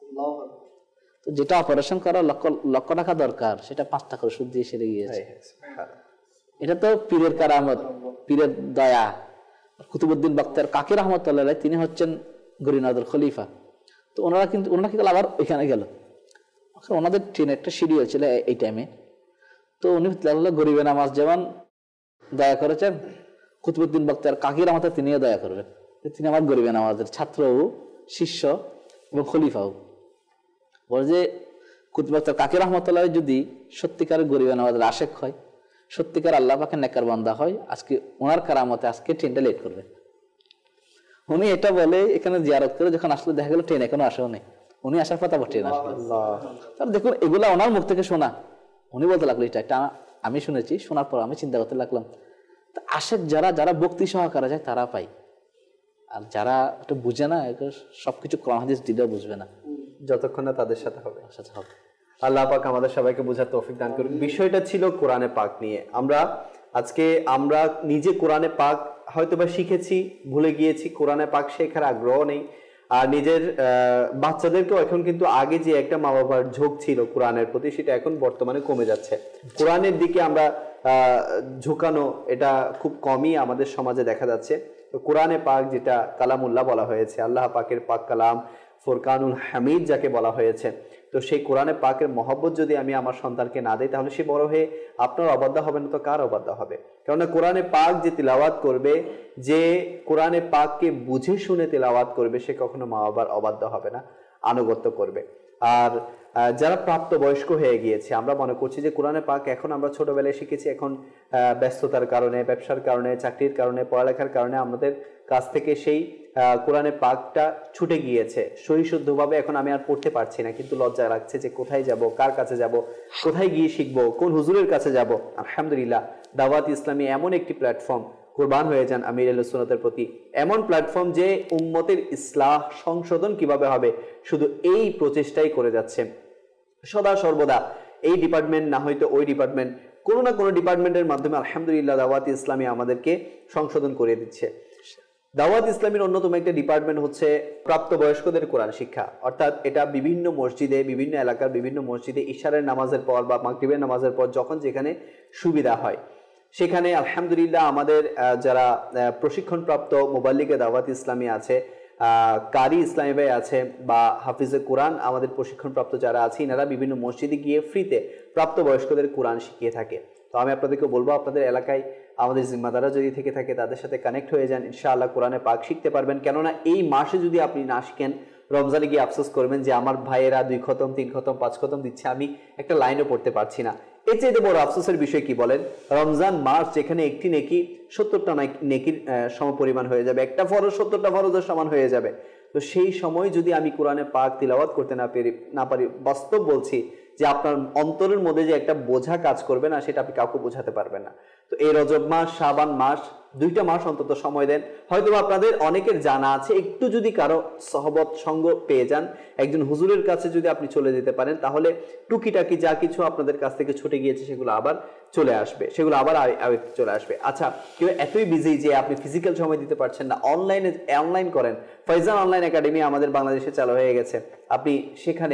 Speaker 5: তো যেটা অপারেশন করা লক্ষ টাকা দরকার, সেটা 5 টাকার ওষুধ দিয়ে সেরে গিয়েছে। এটা তো পীরের কারামত, পীরের দয়া। কুতুবউদ্দিন বখতিয়ার কাকি রহমতুল্লাহ আলাইহি, তিনি হচ্ছেন গরিনাদের খলিফা। তো ওনারা কি আবার ওইখানে গেল, ওনাদের ট্রেনে একটা সিঁড়ি হয়েছিল এই টাইমে। তো উনি গরিবে নামাজ যেমন দয়া করেছেন, কুতুবউদ্দিন বখতিয়ার কাকি রহমতুল্লাহ তিনিও দয়া করবেন, তিনি আমার গরিবে নামাজের ছাত্রও, শিষ্য এবং খলিফাও। বলে যে কুতুব বখতিয়ার কাকি রহমতুল্লাহ যদি সত্যিকারের গরিবে নামাজের আশেক হয়, সত্যিকার আল্লাহ পাকের নেককার বান্দা হয়, আজকে ওনার কারামতে আজকে ট্রেনটা লেট করবে। উনি এটা বলে এখানে জিয়ারত করে যখন আসলে দেখা গেল ট্রেন এখনো আসেও নেই, উনি আসার পর তারপর ট্রেন আসবে। তাহলে দেখুন এগুলা ওনার মুখ থেকে শোনা, উনি বলতে লাগলো এটা একটা আমি শুনেছি, শোনার পর আমি চিন্তা করতে লাগলাম, আশেক যারা ভক্তি সহকারে যায় তারা পাই, আর যারা একটু বুঝে না, সবকিছু কোরআন হাদিস দিলেও বুঝবে না,
Speaker 2: যতক্ষণ না তাদের সাথে হবে। আল্লাহ পাক আমাদের সবাইকে বোঝার তৌফিক দান করুন। বিষয়টা ছিল কোরআনে পাক নিয়ে। আমরা নিজে কোরআনে পাক হয়তোবা শিখেছি, ভুলে গিয়েছি, কোরআনে পাক শেখার আগ্রহ নেই। আর নিজের বাচ্চাদেরকেও এখন কিন্তু আগে যে একটা মা বাবার ঝোঁক ছিল কোরআনের প্রতি, সেটা এখন বর্তমানে কমে যাচ্ছে। কোরআনের দিকে আমরা ঝুঁকানো এটা খুব কমই আমাদের সমাজে দেখা যাচ্ছে। তো কোরআনে পাক যেটা কালামুল্লাহ বলা হয়েছে, আল্লাহ পাকের পাক কালাম, ফুরকানুল হামিদ যাকে বলা হয়েছে। তো সেই কোরআনে পাকের মহব্বত যদি আমি আমার সন্তানকে না দিই, তাহলে সে বড় হয়ে আপনার অবাধ্য হবে না তো কার অবাধ্য হবে? কেননা কোরআনে পাক যে তিলাওয়াত করবে, যে কোরআনে পাককে বুঝে শুনে তিলাওয়াত করবে, সে কখনো মা বাবার অবাধ্য হবে না, আনুগত্য করবে। আর যারা প্রাপ্তবয়স্ক হয়ে গিয়েছে, আমরা মনে করছি যে কোরআনে পাক এখন আমরা ছোটবেলায় শিখেছি, এখন ব্যস্ততার কারণে, ব্যবসার কারণে, চাকরির কারণে, পড়ালেখার কারণে আমাদের কাছ থেকে সেই কোরআনে পাকটা ছুটে গিয়েছে সহিশুদ্ধভাবে। এখন আমি আর পড়তে পারছি না, কিন্তু লজ্জা লাগছে যে কোথায় যাব, কার কাছে যাব, কোথায় গিয়ে শিখবো, কোন হুজুরের কাছে যাব। আলহামদুলিল্লাহ, দাওয়াত ইসলামী এমন একটি প্ল্যাটফর্ম, কুরবান হয়ে যান আমির আহলে সুন্নাতের প্রতি, এমন প্ল্যাটফর্ম যে উম্মতের ইসলাহ সংশোধন কিভাবে হবে শুধু এই প্রচেষ্টাই করে যাচ্ছে সদা সর্বদা। এই ডিপার্টমেন্ট না হয়তো ওই ডিপার্টমেন্ট, কোনো না কোনো ডিপার্টমেন্টের মাধ্যমে আলহামদুলিল্লাহ দাওয়াত ইসলামী আমাদেরকে সংশোধন করে দিচ্ছে। দাওয়াত ইসলামীর অন্যতম একটা ডিপার্টমেন্ট হচ্ছে প্রাপ্তবয়স্কদের কোরআন শিক্ষা, অর্থাৎ এটা বিভিন্ন মসজিদে, বিভিন্ন এলাকার বিভিন্ন মসজিদে ইশারের নামাজের পর বা মাগরিবের নামাজের পর যখন যেখানে সুবিধা হয়, সেখানে আলহামদুলিল্লাহ আমাদের যারা প্রশিক্ষণপ্রাপ্ত মুবাল্লিগে দাওয়াত ইসলামী আছে, কারি ইসলামী ভাই আছে, বা হাফিজে কোরআন আমাদের প্রশিক্ষণপ্রাপ্ত যারা আছে, এনারা বিভিন্ন মসজিদে গিয়ে ফ্রিতে প্রাপ্তবয়স্কদের কোরআন শিখিয়ে থাকে। তো আমি আপনাদেরকে বলবো, আপনাদের এলাকায় আমাদের জিম্মাদাররা যদি থেকে থাকে তাদের সাথে কানেক্ট হয়ে যান, ইনশাআল্লাহ কোরআনে পাক শিখতে পারবেন। কেননা এই মাসে যদি আপনি না শিখেন, রমজানে গিয়ে আফসোস করবেন যে আমার ভাইয়েরা 2 খতম 3 খতম 5 খতম দিচ্ছে, আমি একটা লাইনও পড়তে পারছি না। এর চাইতে বড় আফসোসের বিষয় কি বলেন? রমজান মাস যেখানে একটি নেকি 70টা নেকির সমপরিমাণ হয়ে যাবে, একটা ফরজ 70টা ফরজের সমান হয়ে যাবে। তো সেই সময় যদি আমি কোরআনে পাক তিলাওয়াত করতে না পারি, বাস্তব বলছি যে আপনার অন্তরের মধ্যে যে একটা বোঝা কাজ করবে না, সেটা আপনি কাউকে বোঝাতে পারবেন না। তো এই রজব মাস, শাবান মাস, 2টা মাস অন্তত সময় দেন। হয়তো আপনাদের অনেকের জানা আছে, একটু যদি কারো সহবত সঙ্গ পেয়ে যান, একজন হুজুরের কাছে যদি আপনি চলে যেতে পারেন, তাহলে টুকিটাকি যা কিছু আপনাদের কাছ থেকে ছুটে গিয়েছে সেগুলো আবার চলে আসবে, সেগুলো আবার চলে আসবে। আচ্ছা, কেউ এতই বিজি যে আপনি ফিজিক্যাল সময় দিতে পারছেন না, অনলাইন করেন। ফয়জান অনলাইন একাডেমি আমাদের বাংলাদেশে চালু হয়ে গেছে। আপনি সেখানে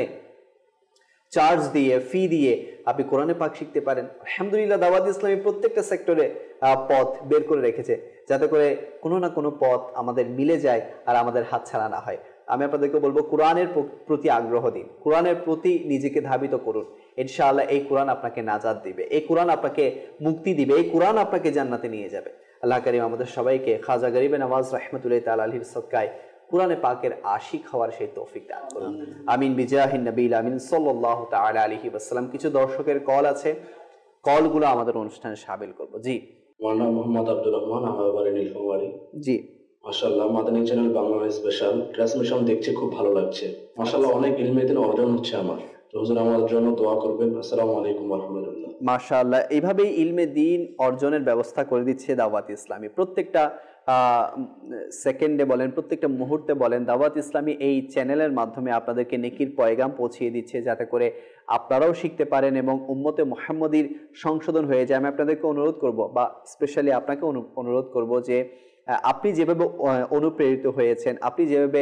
Speaker 2: চার্জ দিয়ে, ফি দিয়ে আপনি কোরআনে পাক শিখতে পারেন। আলহামদুলিল্লাহ, দাওয়াত ইসলামী প্রত্যেকটা সেক্টরে পথ বের করে রেখেছে, যাতে করে কোনো না কোনো পথ আমাদের মিলে যায় আর আমাদের হাতছাড়া না হয়। আমি আপনাদেরকে বলবো, কোরআনের প্রতি আগ্রহ দিন, কোরআনের প্রতি নিজেকে ধাবিত করুন। ইনশাআল্লাহ এই কোরআন আপনাকে নাজাত দিবে, এই কোরআন আপনাকে মুক্তি দিবে, এই কোরআন আপনাকে জান্নাতে নিয়ে যাবে। আল্লাহ কারীম আমাদের সবাইকে খাজা গরিবে নওয়াজ রাহমাতুল্লাহি তাআলা আলাইহির সদকায় কোরআনে পাকের আশিক হওয়ার সেই তৌফিক দান করুন। আমিন বিজাহিন নবীল আমিন সাল্লাল্লাহু তাআলা আলাইহি ওয়াসাল্লাম। কিছু দর্শকের কল আছে, কলগুলো আমাদের অনুষ্ঠানে শামিল করব। জি,
Speaker 6: আমার নাম মোহাম্মদ আব্দুর রহমান, আমার বাড়ি নীলফামারী।
Speaker 2: জি,
Speaker 6: মাশাআল্লাহ, Madani channel Bangla special transmission দেখছি, খুব ভালো লাগছে। মাশাআল্লাহ, অনেক ইলমে দিন অর্জন হচ্ছে আমার। তো হুজুর আমার জন্য দোয়া করবেন। আসসালামু আলাইকুম ওয়া রাহমাতুল্লাহ।
Speaker 2: মাশাআল্লাহ, এইভাবেই ইলমে দিন অর্জনের ব্যবস্থা করে দিচ্ছে দাওয়াত ইসলামী। প্রত্যেকটা সেকেন্ডে বলেন, প্রত্যেকটা মুহূর্তে বলেন, দাওয়াত ইসলামী এই চ্যানেলের মাধ্যমে আপনাদেরকে নেকির পয়গাম পৌঁছিয়ে দিচ্ছে, যাতে করে আপনারাও শিখতে পারেন এবং উম্মতে মুহাম্মদীর সংশোধন হয়ে যায়। আমি আপনাদেরকে অনুরোধ করব, বা স্পেশালি আপনাকে অনুরোধ করব যে আপনি যেভাবে অনুপ্রেরিত হয়েছেন, আপনি যেভাবে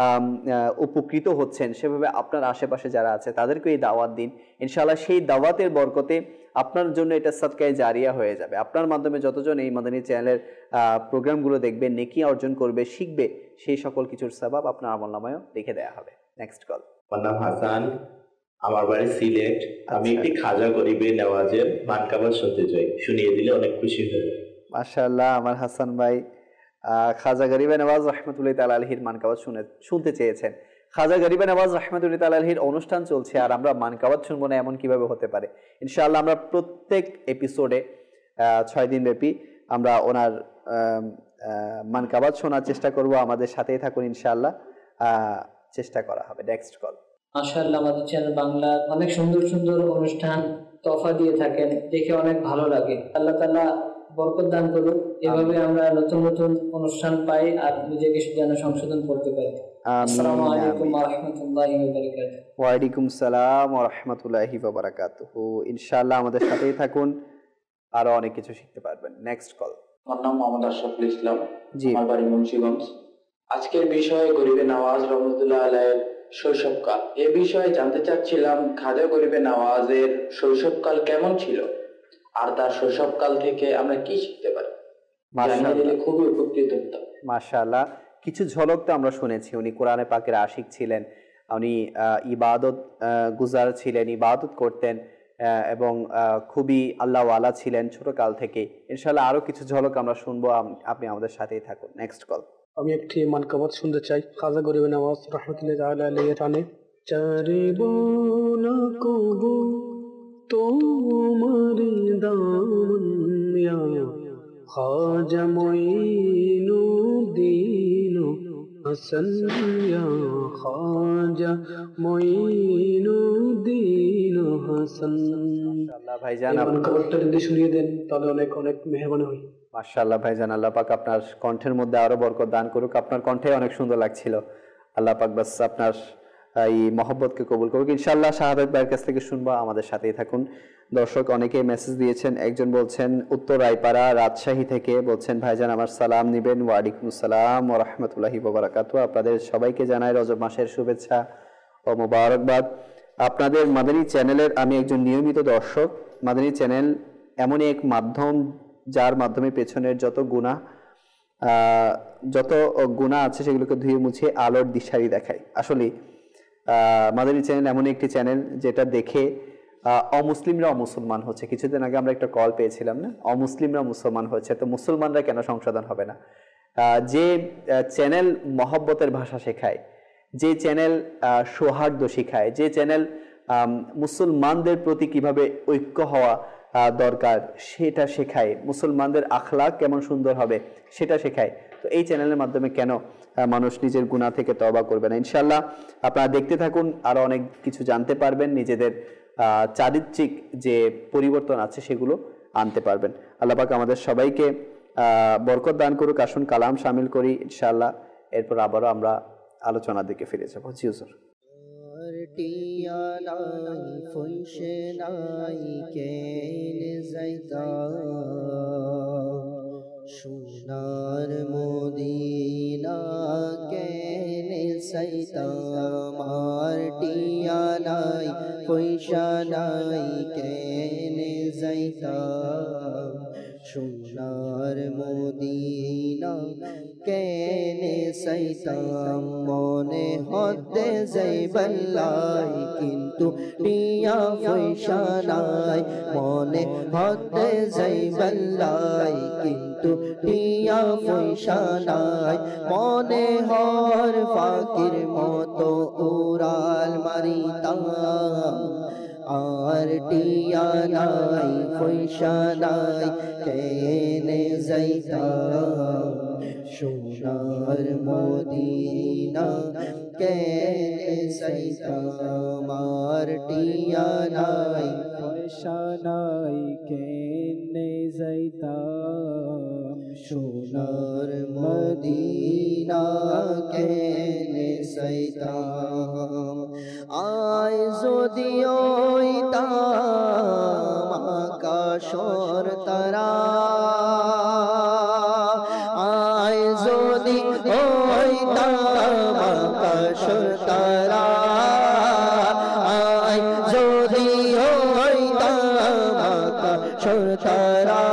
Speaker 2: উপকৃত হচ্ছেন, সেভাবে আপনার আশেপাশে যারা আছে তাদেরকে এই দাওয়াত দিন। ইনশাআল্লাহ সেই দাওয়াতের বরকতে আপনার জন্য এটা সাদকায়ে জারিয়া হয়ে যাবে। আপনার মাধ্যমে যতজন এই মাদানী চ্যানেলের প্রোগ্রামগুলো দেখবে, নেকি অর্জন করবে, শিখবে, সেই সকল কিছুর সওয়াব আপনার আমলনামায়ও লিখে দেওয়া হবে। Next call.
Speaker 7: আমার নাম হাসান, আমার বাড়ি সিলেট। আমি একটি খাজা গরিবে নেওয়াজের মানকাবাত শুনতে চাই, শুনিয়ে দিলে অনেক খুশি হব।
Speaker 2: মাশাআল্লাহ, আমার হাসান ভাই খাজা গরিবে নওয়াজ রাহমাতুল্লাহি তাআলা আলাইহির মানকাবাত শুনতে চেয়েছেন। খাজা গরিবে নওয়াজ রাহমাতুল্লাহি তাআলা আলাইহির অনুষ্ঠান চলছে আর আমরা মানকাবাত শুনবো না, এমন কিভাবে হতে পারে? ইনশাআল্লাহ আমরা প্রত্যেক এপিসোডে 6 দিন ব্যাপী আমরা ওনার মানকাবাত শোনার চেষ্টা করব। আমাদের সাথেই থাকুন, ইনশাআল্লাহ চেষ্টা করা হবে। Next call.
Speaker 8: মাশাআল্লাহ, আমাদের চ্যানেল বাংলা অনেক সুন্দর সুন্দর অনুষ্ঠান তোফা দিয়ে থাকেন, দেখে অনেক ভালো লাগে। আল্লাহ তাআলা বরকত দান করুন, এভাবে আমরা নতুন নতুন অনুষ্ঠান পাই আর নিজেকে যেন সংশোধন করতে পারি। আসসালামু আলাইকুম ওয়া রাহমাতুল্লাহি ওয়া বারাকাতুহু।
Speaker 2: ওয়া আলাইকুম সালাম ওয়া রাহমাতুল্লাহি ওয়া বারাকাতুহু। ইনশাআল্লাহ আমাদের সাথেই থাকুন, আরো অনেক কিছু শিখতে পারবেন। Next call.
Speaker 9: আমার নাম মোহাম্মদ আশরাফুল ইসলাম,
Speaker 2: জি,
Speaker 9: আমার বাড়ি মুন্সিগঞ্জ। আজকের বিষয় গরিবে নওয়াজ রহমতুল্লাহ আলাইহির শৈশবকাল। এ বিষয়ে জানতে চাচ্ছিলাম, খাজা গরিবে নওয়াজের শৈশবকাল কেমন ছিল আর তার শৈশবকাল থেকে আমরা কি শিখতে পারি? জানিয়ে দিলে খুবই উপকৃত হতাম।
Speaker 2: মাশাআল্লাহ, কিছু ঝলক তো আমরা শুনেছি। উনি কোরআনে পাকের আশিক ছিলেন, উনি ইবাদত গুজার ছিলেন, ইবাদত করতেন এবং খুবই আল্লাহওয়ালা ছিলেন ছোটকাল থেকে। ইনশাআল্লাহ আরো কিছু ঝলক আমরা শুনবো, আপনি আমাদের সাথেই থাকুন। Next call.
Speaker 10: আমি একটি মানকাবাত শুনতে চাই খাজা গরিব নওয়াজ রহমতুল্লাহ তাআলা আলাইহি টানে। চারিব না কবু তোমারি দামন ইয়া খাজা মঈনুদ্দিন হাসান ইয়া খাজা মঈনুদ্দিন হাসান।
Speaker 2: মাশাআল্লাহ ভাইজান,
Speaker 10: মানকাবাতটা যদি শুনিয়ে দেন তাহলে অনেক অনেক মেহেরবানি হয়।
Speaker 2: মাশাআল্লাহ ভাইজান, আল্লাহ পাক আপনার কণ্ঠের মধ্যে আরো বরকত দান করুক। আপনার কণ্ঠে অনেক সুন্দর লাগছিল। আল্লাহ পাক বাস আপনার এই মহব্বতকে কবুল করুক। ইনশাআল্লাহ শাহাদাত ভাইয়ের কাছ থেকে শুনবো, আমাদের সাথেই থাকুন। দর্শক অনেকেই মেসেজ দিয়েছেন। একজন বলছেন উত্তর রায়পাড়া রাজশাহী থেকে, বলছেন ভাইজান আমার সালাম নিবেন। ওয়ালাইকুম আসসালাম ওয়া রাহমাতুল্লাহি ওয়া বারাকাতুহু। আপনাদের সবাইকে জানাই রজব মাসের শুভেচ্ছা ও মোবারকবাদ। আপনাদের মাদানী চ্যানেলের আমি একজন নিয়মিত দর্শক। মাদানী চ্যানেল এমনই এক মাধ্যম যার মাধ্যমে পেছনের যত গুনাহ আছে সেগুলোকে ধুয়ে মুছে আলোর দিশারি দেখায়। আসলে মাদানী চ্যানেল এমন একটি চ্যানেল যেটা দেখে অমুসলিমরা মুসলমান হচ্ছে। কিছুদিন আগে আমরা একটা কল পেয়েছিলাম না, অমুসলিমরা মুসলমান হচ্ছে, তো মুসলমানরা কেন সংশোধন হবে না? যে চ্যানেল মহব্বতের ভাষা শেখায়, যে চ্যানেল সৌহার্দ্য শেখায়, যে চ্যানেল মুসলমানদের প্রতি কিভাবে ঐক্য হওয়া দরকার সেটা শেখায়, মুসলমানদের আখলাক কেমন সুন্দর হবে সেটা শেখায়, তো এই চ্যানেলের মাধ্যমে কেন মানুষ নিজের গুনাহ থেকে তওবা করবে না? ইনশাআল্লাহ আপনারা দেখতে থাকুন, আরো অনেক কিছু জানতে পারবেন, নিজেদের চারিত্রিক যে পরিবর্তন আছে সেগুলো আনতে পারবেন। আল্লাহ পাক আমাদের সবাইকে বরকত দান করুক। আসুন কালাম শামিল করি ইনশাআল্লাহ, এরপর আবারও আমরা আলোচনার দিকে ফিরে যাবো। জি হুজুর।
Speaker 4: সোনার মদিনা কেনে সাইতাম, আর টিয়া নাই পয়সা নাই কেনে যাইতাম। সোনার মদিনা কেনে সাইতাম, মনে হতে যাইবাল্লাই কিন্তু টিয়া পয়সা নাই। মনে হতে যাইবাল্লাই কিন্তু টিয়া পয়সা নাই। মনে হর ফাকির মতো উড়াল মারিতাম, আর টিয়া নাই পয়সা নাই কেনে যাইতাম। সোনার মদিনা কেনে যাইতাম, আর টিয়া নাই
Speaker 3: পয়সা নাই কেনে যাইতাম।
Speaker 4: সোনার মদিনা কেনে যাইতাম। আয় যদি ওইতাম আকাশর তারা, আয় যদি ওইতাম আকাশর তারা, আয় যদি ওইতাম আকাশর তারা।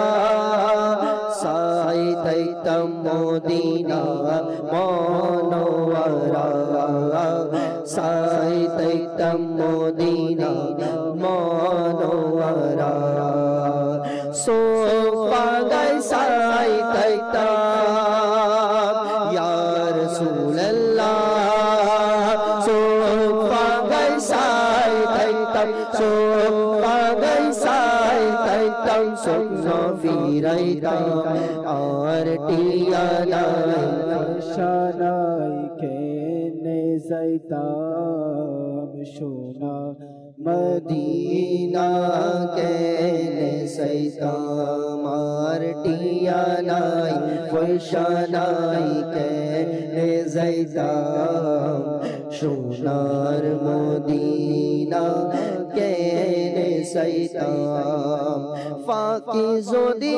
Speaker 4: সাই তাইতাম মদিনা মনোয়ারা, সাই তাইতাম মদিনা মনোয়ারা। সোফা গাই সাই তাইতাম ইয়া রাসূলুল্লাহ। সোফা গাই সাই তাইতাম, সোফা গাই সাই তাইতাম, স্বপ্ন ফিরাইতাম, আর টিয়া নাই
Speaker 3: পয়সা নাই কেনে যাইতাম। সোনা
Speaker 4: মদিনা কেনে যাইতাম, আর টিয়া নাই পয়সা নাই কেনে যাইতাম। সোনার মদিনা কেনে যাইতাম। ফাঁকি যদি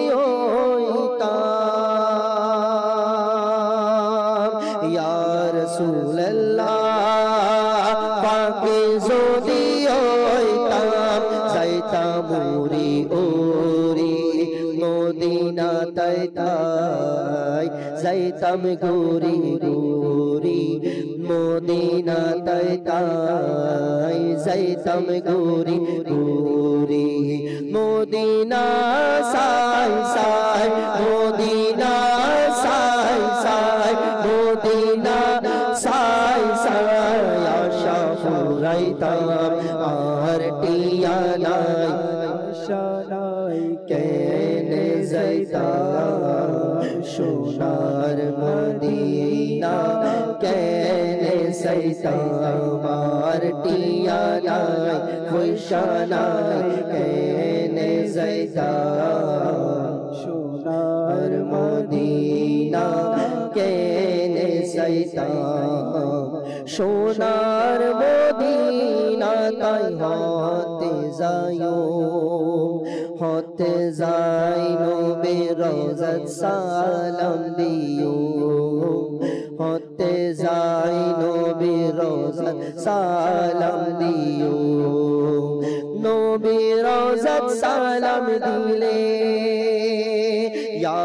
Speaker 4: হইতাম ইয়া রাসূলুল্লাহ, ফাঁকি যদি হইতাম যাইতাম উড়ি উড়ি মদিনা তাই তাই, যাইতাম ঘুরি ঘুরি
Speaker 11: মদিনা তাই তাই যাইতাম ঘুরি ঘুরি মদিনা সাই সাই মদিনা সাই সাই মদিনা সাই সাই আশা ফুরাইতাম আর টিয়া নাই আশা নাই কেনে যাইতাম সোনার মদিনা কেনে যাইতাম আর টিয়া নাই পয়সা নাই কেনে যাইতাম সোনার মদিনা কেনে যাইতাম সোনার মদিনা তাই হতে যাই নবী রওজাত সালাম দিও হতে যাই নবী রওজাত সালাম দিও নবী রওজাত সালাম দিলে ইয়া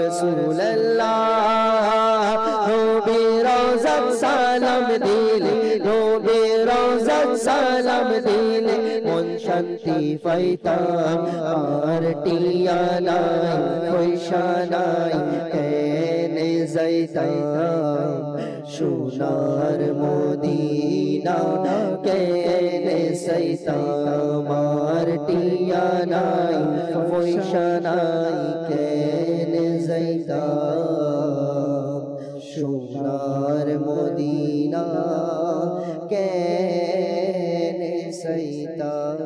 Speaker 11: রাসূলুল্লাহ নবী রওজাত সালাম দিলে নবী রওজাত সালাম দিলে মন শান্তি পাইতাম আর টিয়া নাই পয়সা নাই কেনে যাইতাম সোনার মদিনা কেনে যাইতাম আর টিয়া নাই পয়সা নাই কেনে যাইতাম সোনার মদিনা কেনে যাইতাম।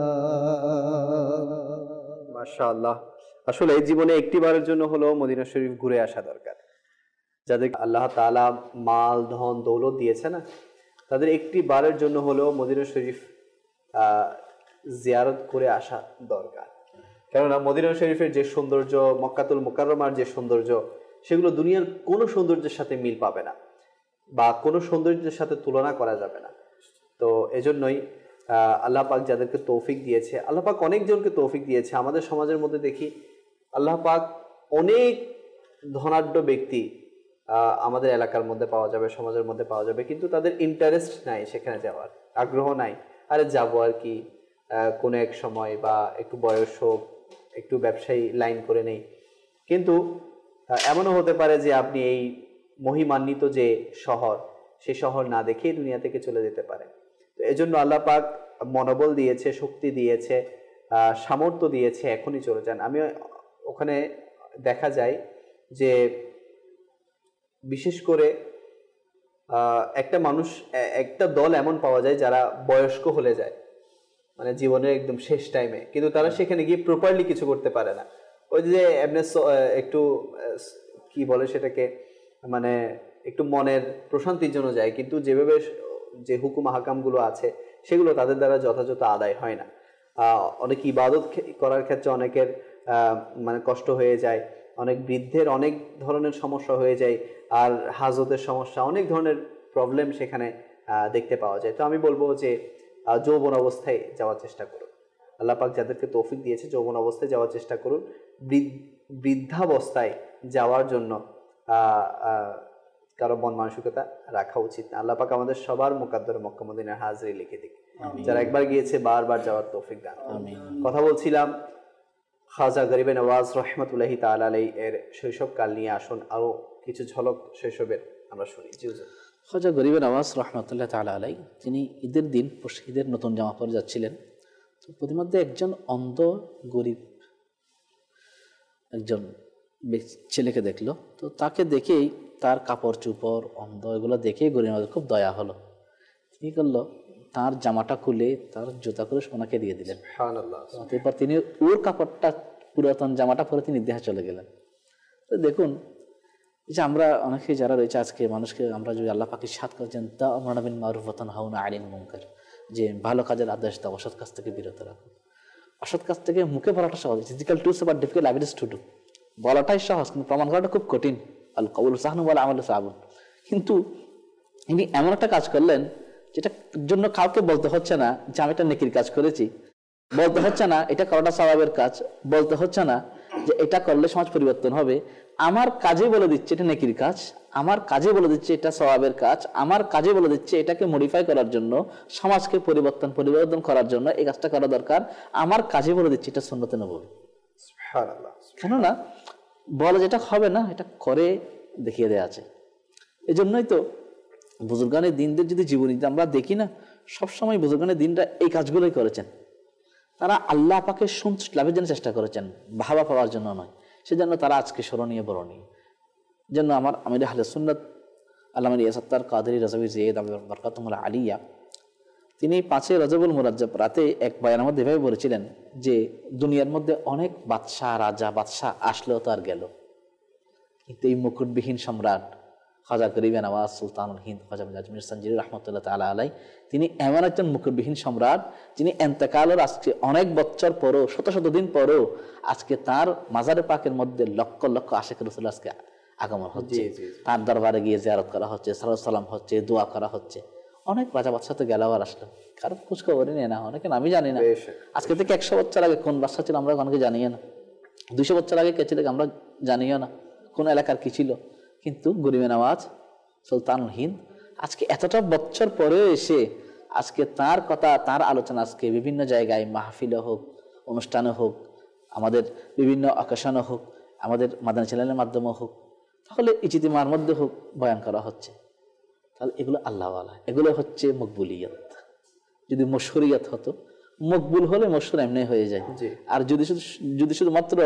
Speaker 2: মাশাআল্লাহ, আসলে এই জীবনে একটিবারের জন্য হলো মদিনা শরীফ ঘুরে আসা দরকার। যাদের আল্লাহ তাআলা মাল ধন দৌলত দিয়েছে না, তাদের একটিবারের জন্য হলো মদিনা শরীফ জিয়ারত করে আসা দরকার। কেননা মদিনা শরীফের যে সৌন্দর্য, মক্কাতুল মুকাররমার যে সৌন্দর্য, সেগুলো দুনিয়ার কোনো সৌন্দর্যের সাথে মিল পাবে না বা কোনো সৌন্দর্যের সাথে তুলনা করা যাবে না। তো এজন্যই আল্লাহ পাক যাদেরকে তৌফিক দিয়েছে, আল্লাহ পাক অনেকজনকে তৌফিক দিয়েছে। আমাদের সমাজের মধ্যে দেখি আল্লাহ পাক অনেক ধনাঢ্য ব্যক্তি আমাদের এলাকার মধ্যে পাওয়া যাবে, সমাজের মধ্যে পাওয়া যাবে, কিন্তু তাদের ইন্টারেস্ট নাই সেখানে যাওয়ার, আগ্রহ নাই। আরে যাবো আর কি, কোনো এক সময় বা একটু বয়স হোক, একটু ব্যবসায়ী লাইন করে নেই। কিন্তু এমনও হতে পারে যে আপনি এই মহিমান্বিত যে শহর, সেই শহর না দেখেই দুনিয়া থেকে চলে যেতে পারে। তো এজন্য আল্লাহ পাক মনোবল দিয়েছে, শক্তি দিয়েছে, সামর্থ্য দিয়েছে, এখনই চলে যান। আমি ওখানে দেখা যায় যে বিশেষ করে একটা মানুষ, একটা দল এমন পাওয়া যায় যারা বয়স্ক হলে যায়, মানে জীবনের একদম শেষ টাইমে, কিন্তু তারা সেখানে গিয়ে প্রপারলি কিছু করতে পারে না। ওই যে এমনি একটু কি বলে সেটাকে, মানে একটু মনের প্রশান্তির জন্য যায়, কিন্তু যেভাবে যে হুকুম হাকামগুলো আছে সেগুলো তাদের দ্বারা যথাযথ আদায় হয় না। অনেক ইবাদত করার ক্ষেত্রে অনেকের মানে কষ্ট হয়ে যায়, অনেক বৃদ্ধের অনেক ধরনের সমস্যা হয়ে যায়, আর হাজতের সমস্যা, অনেক ধরনের প্রবলেম সেখানে দেখতে পাওয়া যায়। তো আমি বলবো যে যৌবন অবস্থায় যাওয়ার চেষ্টা করুন। আল্লাহ পাক যাদেরকে তৌফিক দিয়েছে যৌবন অবস্থায় যাওয়ার চেষ্টা করুন। বৃদ্ধাবস্থায় যাওয়ার জন্য কারো মন মানসিকতা রাখা উচিত না। আল্লাহ পাক আমাদের সবার মুকদ্দরে মক্কা মদিনার হাজরি লিখে দিক। যারা একবার গিয়েছে বারবার যাওয়ার তৌফিক দান। কথা বলছিলাম খাজা গরিবে নওয়াজ রহমতুল্লাহি তাআলা আলাইহি এর শৈশবকাল নিয়ে। আসুন আরো কিছু ঝলক শৈশবের আমরা শুনি। জি হুজুর।
Speaker 5: খাজা গরিবে নওয়াজ রহমতুল্লাহি তাআলা আলাইহি তিনি ঈদের দিন ঈদের নতুন জামা পরে যাচ্ছিলেন। তো প্রতিমধ্যে একজন অন্ধ গরিব একজন ছেলেকে দেখলো। তো তাকে দেখেই, তার কাপড় চুপড় অন্ধ, এগুলো দেখেই গরিব নওয়াজ খুব দয়া হলো। কি করলো, তার জামাটা খুলে তার জুতা করে ওনাকে দিয়ে দিলেন। এরপর তিনি ওর কাপড়টা, পুরাতন জামাটা পরে তিনি দেহা চলে গেলেন। তো দেখুন যে আমরা অনেকে যারা রয়েছে আজকে মানুষকে আমরা যদি আল্লাহ পাকের সাথ করেছেন তা আমরা বিল মারুফ ওয়া তানহাউনা আনিল মুনকার, যে ভালো কাজের আদেশ দাও, অসৎ কাজ থেকে বিরত রাখো। অসৎ কাজ থেকে মুখে বলাটা সহজ, physical to but difficult abilities to do, বলাটাই সহজ কিন্তু প্রমাণ করাটা খুব কঠিন। আল কাউলু সাহনু ওয়াল আমালু সাবুন। কিন্তু ইনি এমন একটা কাজ করলেন যেটা জন্য কাউকে বলতে হচ্ছে না যে আমি একটা নেকির কাজ করেছি, বলতে হচ্ছে না এটা করাটা সওয়াবের কাজ, বলতে হচ্ছে না যে এটা করলে সমাজ পরিবর্তন হবে, আমার কাজে বলে দিচ্ছে এটা নেকির কাজ, আমার কাজে বলে দিচ্ছে এটা সওয়াবের কাজ, আমার কাজে বলে দিচ্ছে এটাকে মডিফাই করার জন্য, সমাজকে পরিবর্তন করার জন্য এই কাজটা করা দরকার, আমার কাজে বলে দিচ্ছে এটা সুন্নতে নববী।
Speaker 2: সুবহানাল্লাহ।
Speaker 5: কেননা বলে যেটা হবে না এটা করে দেখিয়ে দেওয়া আছে। এই জন্যই তো বুজুর্গানের দিনদের যদি জীবনী আমরা দেখি না, সবসময় বুজুর্গানের দিনটা এই কাজগুলোই করেছেন। তারা আল্লাহ পাকে সন্তুষ্ট লাভের জন্য চেষ্টা করেছেন, ভাবা পাওয়ার জন্য নয়। সেজন্য তারা আজকে স্মরণীয় বরণীয়। জন্য আমার আমির আহলে সুন্নাত আল্লামা ইয়াসাত্তার কাদেরী রাজাবি জিয়াদ বরকাতুল্লাহ আলিয়া, তিনি 5 রজবুল মুরাজ্জাব রাতে এক বয়ানের মধ্যে এভাবে বলেছিলেন যে দুনিয়ার মধ্যে অনেক বাদশাহ, রাজা, বাদশাহ আসলো তো আর গেল, কিন্তু এই মুকুটবিহীন সম্রাট খাজা গরিবে নওয়াজ সুলতানুল হিন্দ খাজা আজমির সঞ্জিরি রহমতুল্লাহ তাআলা আলাই, তিনি এমন একজন মুকুটবিহীন সম্রাট যিনি এন্তেকালের আজকে অনেক বছর পরও, শত শত দিন পরও আজকে তার মাজারে পাকের মধ্যে লক্ষ লক্ষ আশিক রাসূল আজকে আগমন হচ্ছে, তার দরবারে গিয়ে জিয়ারত করা হচ্ছে, সালাম হচ্ছে, দোয়া করা হচ্ছে। অনেক রাজা বাদশাহ তো গেল আর আসলো, কারো খোঁজ খবরই নেই না, অনেকে নামই জানি না। আজকে থেকে 100 বছর আগে কোন বাদশাহ ছিল আমরা অনেকে জানিও না, 200 বছর আগে কে ছিল আমরা জানিও না, কোন এলাকার কি ছিল। কিন্তু গরিবে নওয়াজ সুলতানুল হিন্দ আজকে এতটা বছর পরেও এসে আজকে তার কথা, তার আলোচনা আজকে বিভিন্ন জায়গায় মাহফিলে হোক, অনুষ্ঠানে হোক, আমাদের বিভিন্ন অকেশনে হোক, আমাদের মাদানী চ্যানেলের মাধ্যমে হোক, তাহলে ইজতিমার মধ্যে হোক, বয়ান করা হচ্ছে। তাহলে এগুলো আল্লাহওয়ালা, এগুলো হচ্ছে মকবুলিয়ত। যদি মশহুরিয়ত হতো, মকবুল হলে মশহুর এমনি হয়ে যায়। আর যদি শুধুমাত্র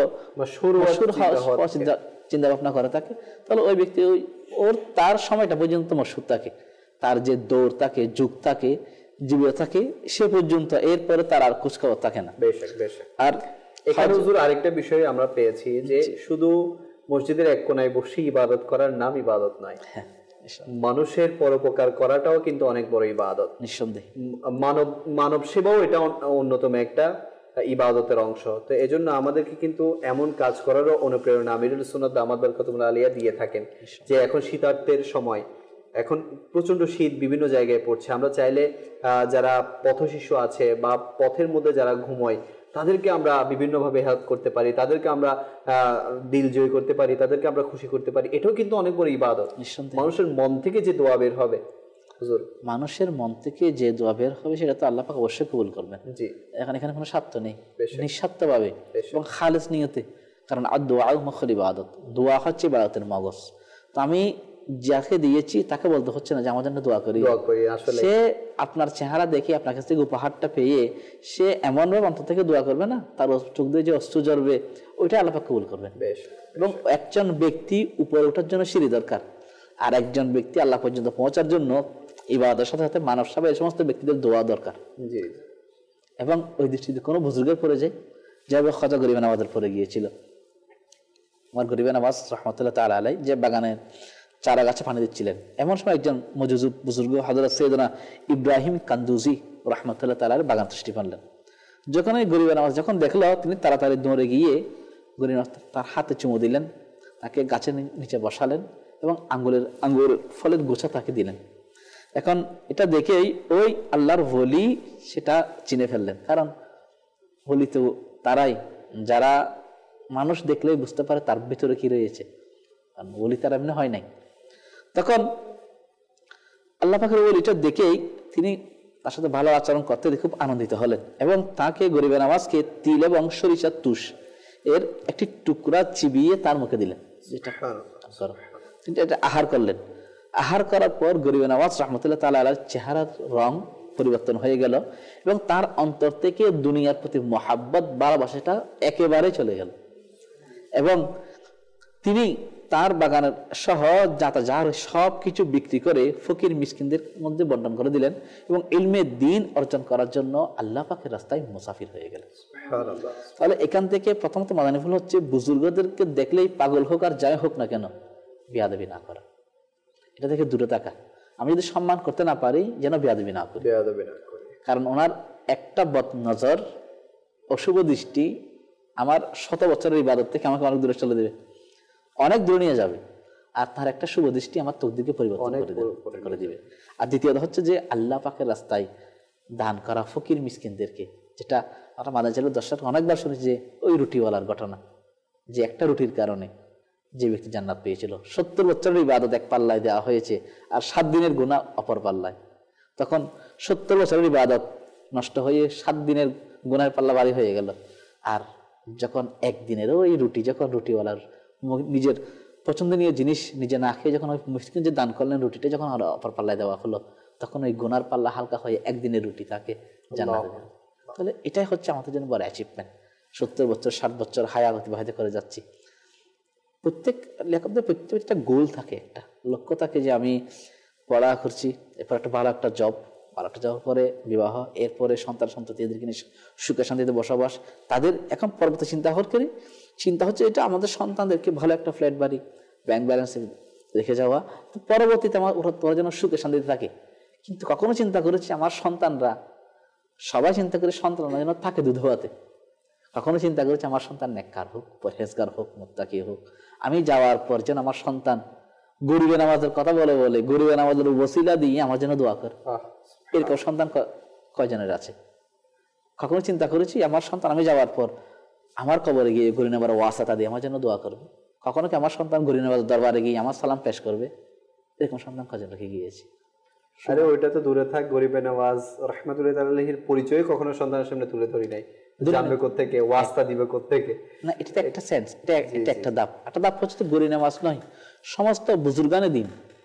Speaker 5: চিন্তা ভাবনা করে থাকে, তাহলে ওই ব্যক্তি ওর তার সময়টা পর্যন্ত মশহুর থাকে, তার যে দৌড় থাকে, যুগ থাকে, জীবিত থাকে সে পর্যন্ত, এরপরে তার আর খোঁজখবর থাকে না।
Speaker 2: আর এখানে হুজুর আরেকটা বিষয় আমরা পেয়েছি যে শুধু মসজিদের এক কোনায় বসে ইবাদত করার নাম ইবাদত নয়, মানুষের পরোপকার করাটাও কিন্তু অনেক বড় ইবাদত।
Speaker 5: নিঃসন্দেহে
Speaker 2: মানব সেবাও এটা অন্যতম একটা ইবাদতের অংশ। তো এজন্য আমাদেরকে কিন্তু এমন কাজ করারও অনুপ্রেরণা আমিরুল সুন্নাত দামাত বরকাতুল্লাহ আলিয়া দিয়ে থাকেন। যে এখন শীতার্তের সময়, এখন প্রচন্ড শীত বিভিন্ন জায়গায় পড়ছে, আমরা চাইলে যারা পথশিশু আছে বা পথের মধ্যে যারা ঘুমোয় তাদেরকে আমরা বিভিন্নভাবে হেল্প করতে পারি, তাদেরকে আমরা দিল জয় করতে পারি, তাদেরকে আমরা খুশি করতে পারি। এটাও কিন্তু অনেক বড় ইবাদত। মানুষের মন থেকে যে দোয়া বের হবে, হুজুর
Speaker 5: মানুষের মন থেকে যে দোয়া বের হবে সেটা তো আল্লাহ পাক অবশ্যই কবুল করবেন।
Speaker 2: জি,
Speaker 5: এখানে কোনো স্বার্থ নেই, নিঃস্বার্থভাবে এবং খালেস নিয়তে। কারণ আর দোয়া মুখল ইবাদত, দোয়া হচ্ছে ইবাদতের মগজ। তো আমি যাকে দিয়েছি তাকে বলতে হচ্ছে না যে আমার জন্য দোয়া করি। সে আপনার চেহারা দেখে আপনার কাছ থেকে উপহারটা পেয়ে সে এমনভাবে অন্তর থেকে দোয়া করবে না, তার চোখ দিয়ে যে অশ্রু ঝরবে ওইটা আল্লাহ পাক কবুল করবেন। এবং একজন ব্যক্তি উপরে ওঠার জন্য সিঁড়ি দরকার, আর একজন ব্যক্তি আল্লাহ পর্যন্ত পৌঁছার জন্য ইবাদতের সাথে সাথে মানব সেবা, এই সমস্ত ব্যক্তিদের দোয়া দরকার। এবং ওই দৃষ্টিতে কোনো বুজুর্গের পরে যায়, যেভাবে খাজা গরিবে নওয়াজের পরে গিয়েছিল। আমার গরিবে নওয়াজ রহমতুল্লাহ তাআলা আলাইহি যে বাগানের চারা গাছে পানি দিচ্ছিলেন, এমন সময় একজন মজুজুব বুজুর্গ হযরত সৈয়দনা ইব্রাহিম কান্দুজি রহমতুল্লাহ তাআলা বাগান দৃষ্টি পানলেন। যখন ওই গরিবে নওয়াজ যখন দেখলো, তিনি তাড়াতাড়ি দৌড়ে গিয়ে গরিবে নওয়াজ তার হাতে চুমু দিলেন, তাকে গাছের নিচে বসালেন এবং আঙ্গুর ফলের গোছা তাকে দিলেন। এখন এটা দেখেই ওই আল্লাহর ওলি সেটা চিনে ফেললেন। কারণ ওলি তো তারাই যারা মানুষ দেখলেই বুঝতে পারে তার ভিতরে কি রয়েছে, কারণ ওলি তার এমনি হয় নাই। তখন আল্লাহ পাকের ওলিটা দেখেই তিনি তার সাথে ভালো আচরণ করতে খুব আনন্দিত হলেন এবং তাকে গরিবে নওয়াজকে তিল এবং সরিষার তুষ এর একটি টুকরা চিবিয়ে তার মুখে দিলেন। এটা আহার করলেন। আহার করার পর গরিবে নওয়াজ রহমতুল্লাহ তাআলা আলাইহির চেহারার রং পরিবর্তন হয়ে গেল এবং তার অন্তর থেকে দুনিয়ার প্রতি মহাব্বত, ভালোবাসাটা একেবারে চলে গেল। এবং তিনি তার বাগানের সহ যার সব কিছু বিক্রি করে ফকির মিসকিনদের মধ্যে বন্টন করে দিলেন এবং ইলমে দ্বীন অর্জন করার জন্য আল্লাহ পাকের রাস্তায় মুসাফির হয়ে গেলেন। তাহলে এখান থেকে প্রথমত মাদানী ফুল হচ্ছে বুজুর্গদেরকে দেখলেই পাগল হোক আর যাই হোক না কেন বেয়াদবি না করা, এটা থেকে দূরে থাকা। আমি যদি সম্মান করতে না পারি যেন বেয়াদবি না করি। কারণ ওনার একটা বদ নজর, অশুভ দৃষ্টি আমার 100 বছরের ইবাদত থেকে আমাকে অনেক দূরে চলে দেবে, অনেক দূরে নিয়ে যাবে। আর তার একটা শুভ দৃষ্টি আমার তকদিরকে পরিবর্তন করে দিবে। আর দ্বিতীয়ত হচ্ছে যে আল্লাহ পাকের রাস্তায় দান করা ফকির মিসকিনদেরকে, যেটা আমরা মাদানী চ্যানেলের দর্শক অনেকবার শুনেছি যে ওই রুটিওয়ালার ঘটনা, যে একটা রুটির কারণে যে ব্যক্তি জান্নাত পেয়েছিল। 70 বছরের ইবাদত এক পাল্লায় দেওয়া হয়েছে, আর 7 দিনের গুনাহ অপর পাল্লায়। তখন 70 বছরের ইবাদত নষ্ট হয়ে 7 দিনের গুনাহের পাল্লা ভারী হয়ে গেল। আর যখন একদিনেরও ওই রুটি, যখন রুটিওয়ালার নিজের পছন্দনীয় জিনিস নিজে না খেয়ে যখন ওই মিসকিন যে দান করলেন, রুটিটা যখন অপর পাল্লায় দেওয়া হলো, তখন ওই গুনার পাল্লা হালকা হয়ে একদিনের রুটি তাকে জান্নাতে দিল। তাহলে এটাই হচ্ছে আমাদের জন্য বড় অ্যাচিভমেন্ট। 70 বছর 60 বছর হায়াত অতিবাহিত করে যাচ্ছি। প্রত্যেক লেখকদের প্রত্যেকটা গোল থাকে, একটা লক্ষ্য থাকে যে আমি পড়া করছি, এরপর একটা ভালো একটা জব, ভালো একটা জব পরে বিবাহ, এরপরে সন্তান সন্ততি এদেরকে নিয়ে সুখে শান্তিতে বসবাস। তাদের এখন পরবর্তী চিন্তা হচ্ছে এটা আমাদের সন্তানদেরকে ভালো একটা ফ্ল্যাট বাড়ি, ব্যাংক ব্যালেন্স রেখে যাওয়া, পরবর্তীতে আমার ওরা যেন সুখে শান্তিতে থাকে। কিন্তু কখনো চিন্তা করেছি আমার সন্তানরা, সবাই চিন্তা করে সন্তানরা যেন থাকে দুধোয়াতে। কখনো চিন্তা করেছি আমার সন্তান নেককার হোক, পরহেজগার হোক, মুত্তাকি হোক। আমি যাওয়ার পর যেন আমার সন্তান গরিবে নামাজের কথা বলে গরিবে নামাজের ওসিলা দিয়ে আমার জন্য দোয়া করে। এরকম সন্তান কয়জনের আছে? কখনো চিন্তা করেছি আমার সন্তান আমি যাওয়ার পর আমার কবরে গিয়ে গরিব নামার ওয়াসাতা দিয়ে আমার জন্য দোয়া করবে? কখনো কি আমার সন্তান গরিব নামাজের দরবারে গিয়ে আমার সালাম পেশ করবে? এরকম সন্তান কয়জন রেখে গিয়েছি?
Speaker 2: আরে ওইটা তো দূরে থাক, গরিবে নওয়াজ রাহমাতুল্লাহি আলাইহির পরিচয় কখনো সন্তানের সামনে তুলে ধরি নাই। জানবে কোত্থেকে, ওয়াস্তা দিবে কোত্থেকে?
Speaker 5: না, এটা একটা সেন্স, এটা একটা ধাপ। একটা ধাপ হচ্ছে তো গরিব নামাজ নয়, সমস্ত বুজুর্গানে দিন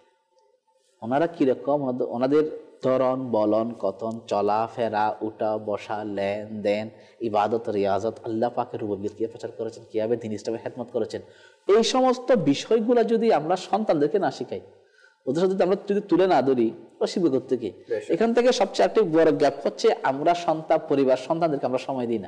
Speaker 5: ওনারা কিরকম, ওনাদের ধরন বলন কথন, চলা ফেরা, উঠা বসা, লেনদেন, ইবাদত রিয়াজত, আল্লাহ পাকের রুবুবিয়ত কিভাবে প্রচার করেছেন, কিভাবে দ্বীন ইসলামের খেদমত করেছেন, এই সমস্ত বিষয়গুলো যদি আমরা সন্তানদেরকে না শিখাই, ওদের সাথে আমরা যদি তুলে না ধরি, ওরা শিখবে কোত্থেকে? এখান থেকে সবচেয়ে একটা বড় গ্যাপ হচ্ছে আমরা সন্তানদেরকে আমরা সময় দিই না।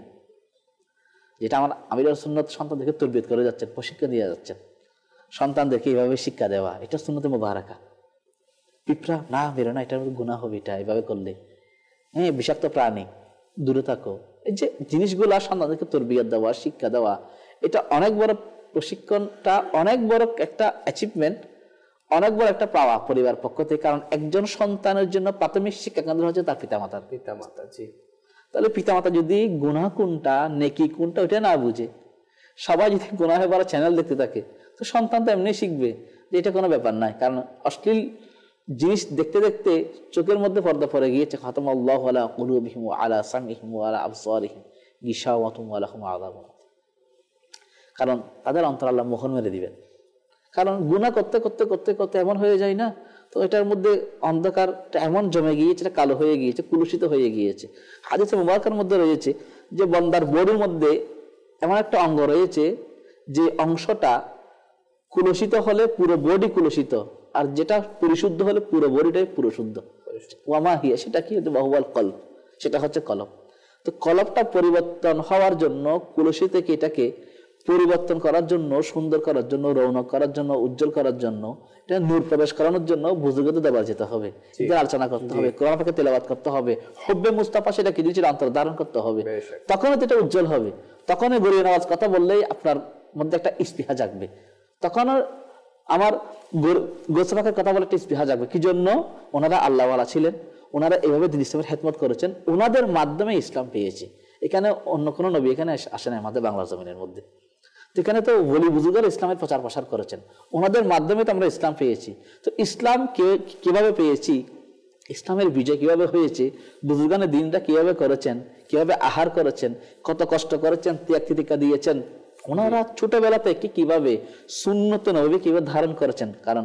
Speaker 5: যেটা আমার আমির সুন্নত সন্তানদেরকে তরবিয়ত করে যাচ্ছেন, প্রশিক্ষণ দিয়ে যাচ্ছেন, সন্তানদেরকে এইভাবে শিক্ষা দেওয়া, এটা সুন্নতে মুবারাকা। পিঁপড়া না বেরো না, এটার মধ্যে গুনাহ হবে, এটা এইভাবে করলে, হ্যাঁ বিষাক্ত প্রাণী দূরে থাকো। এই যে জিনিসগুলা সন্তানদেরকে তরবিয়ত দেওয়া, শিক্ষা দেওয়া, এটা অনেক বড় প্রশিক্ষণটা, অনেক বড় একটা অ্যাচিভমেন্ট, অনেক বড় একটা পাওয়া পরিবার পক্ষ থেকে। কারণ একজন সন্তানের জন্য প্রাথমিক শিক্ষা কেন্দ্র হচ্ছে তার পিতামাতা।
Speaker 2: জি।
Speaker 5: তাহলে পিতামাতা যদি গুনাহ কোনটা নেকি কোনটা ওইটা না বুঝে, সবাই যদি গুনাহে বড় চ্যানেল দেখতে থাকে, তো সন্তান তো এমনি শিখবে যে এটা কোনো ব্যাপার নাই। কারণ অশ্লীল জিনিস দেখতে দেখতে চোখের মধ্যে পর্দা পড়ে গিয়েছে। খাতামাল্লাহু আলা কুলুবিহিম ওয়া আলা সামিহিম ওয়া আলা আবসারিহিম গিশাওয়াতুন ওয়া লাহুম আযাবুন। কারণ তাদের অন্তর আল্লাহ মোহর মেরে দিবেন। কারণ গুনাহ করতে করতে করতে করতে এমন হয়ে যায় না, তো এটার মধ্যে অন্ধকারটা এমন জমে গিয়েছে, এটা কালো হয়ে গিয়েছে, কুলুষিত হয়ে গিয়েছে। হাদিসে মুবারকার মধ্যে রয়েছে যে বান্দার বডির মধ্যে এমন একটা অঙ্গ রয়েছে যে অংশটা কুলুষিত হলে পুরো বডি কুলুষিত, আর যেটা পরিশুদ্ধ হলে পুরো বডিটাই পুরো শুদ্ধ। ওয়ামা হিয়া, সেটা কি? বাহুয়াল কলব, সেটা হচ্ছে কলব। তো কলবটা পরিবর্তন হওয়ার জন্য, কুলুষিত থেকে এটাকে পরিবর্তন করার জন্য, সুন্দর করার জন্য, রৌনক করার জন্য, উজ্জ্বল করার জন্য, এটা নূর প্রবেশ করানোর জন্য বুজুর্গদের দরবার যেতে হবে, আলোচনা করতে হবে, কোরআন পাকে তেলাওয়াত করতে হবে, হুব্বে মুস্তাফা সেটা কি জিনিসের অন্তর ধারণ করতে হবে, তখন এটা উজ্জ্বল হবে। তখন গরিব নামাজ কথা বললেই আপনার মধ্যে একটা ইস্তিহা জাগবে। তখন আমার গোসবাকের কথা বলে একটা ইস্তিহা জাগবে। কি জন্য? ওনারা আল্লাহওয়ালা ছিলেন, ওনারা এভাবে দ্বীন ইসলামের খেদমত করেছেন, ওনাদের মাধ্যমে ইসলাম পেয়েছে। এখানে অন্য কোনো নবী এখানে আসে না আমাদের বাংলার জমিনের মধ্যে। এখানে তো ওলি বুজুর্গরা ইসলামের প্রচার প্রসার করেছেন, ওনাদের মাধ্যমে তো আমরা ইসলাম পেয়েছি। তো ইসলাম কিভাবে পেয়েছি, ইসলামের বিজয় কিভাবে হয়েছে, বুজুর্গানের দিনটা কিভাবে করেছেন, কিভাবে আহার করেছেন, কত কষ্ট করেছেন, ত্যাগ তিতিক্ষা দিয়েছেন, ওনারা ছোটবেলা থেকে কিভাবে সুন্নত নবী কিভাবে ধারণ করেছেন। কারণ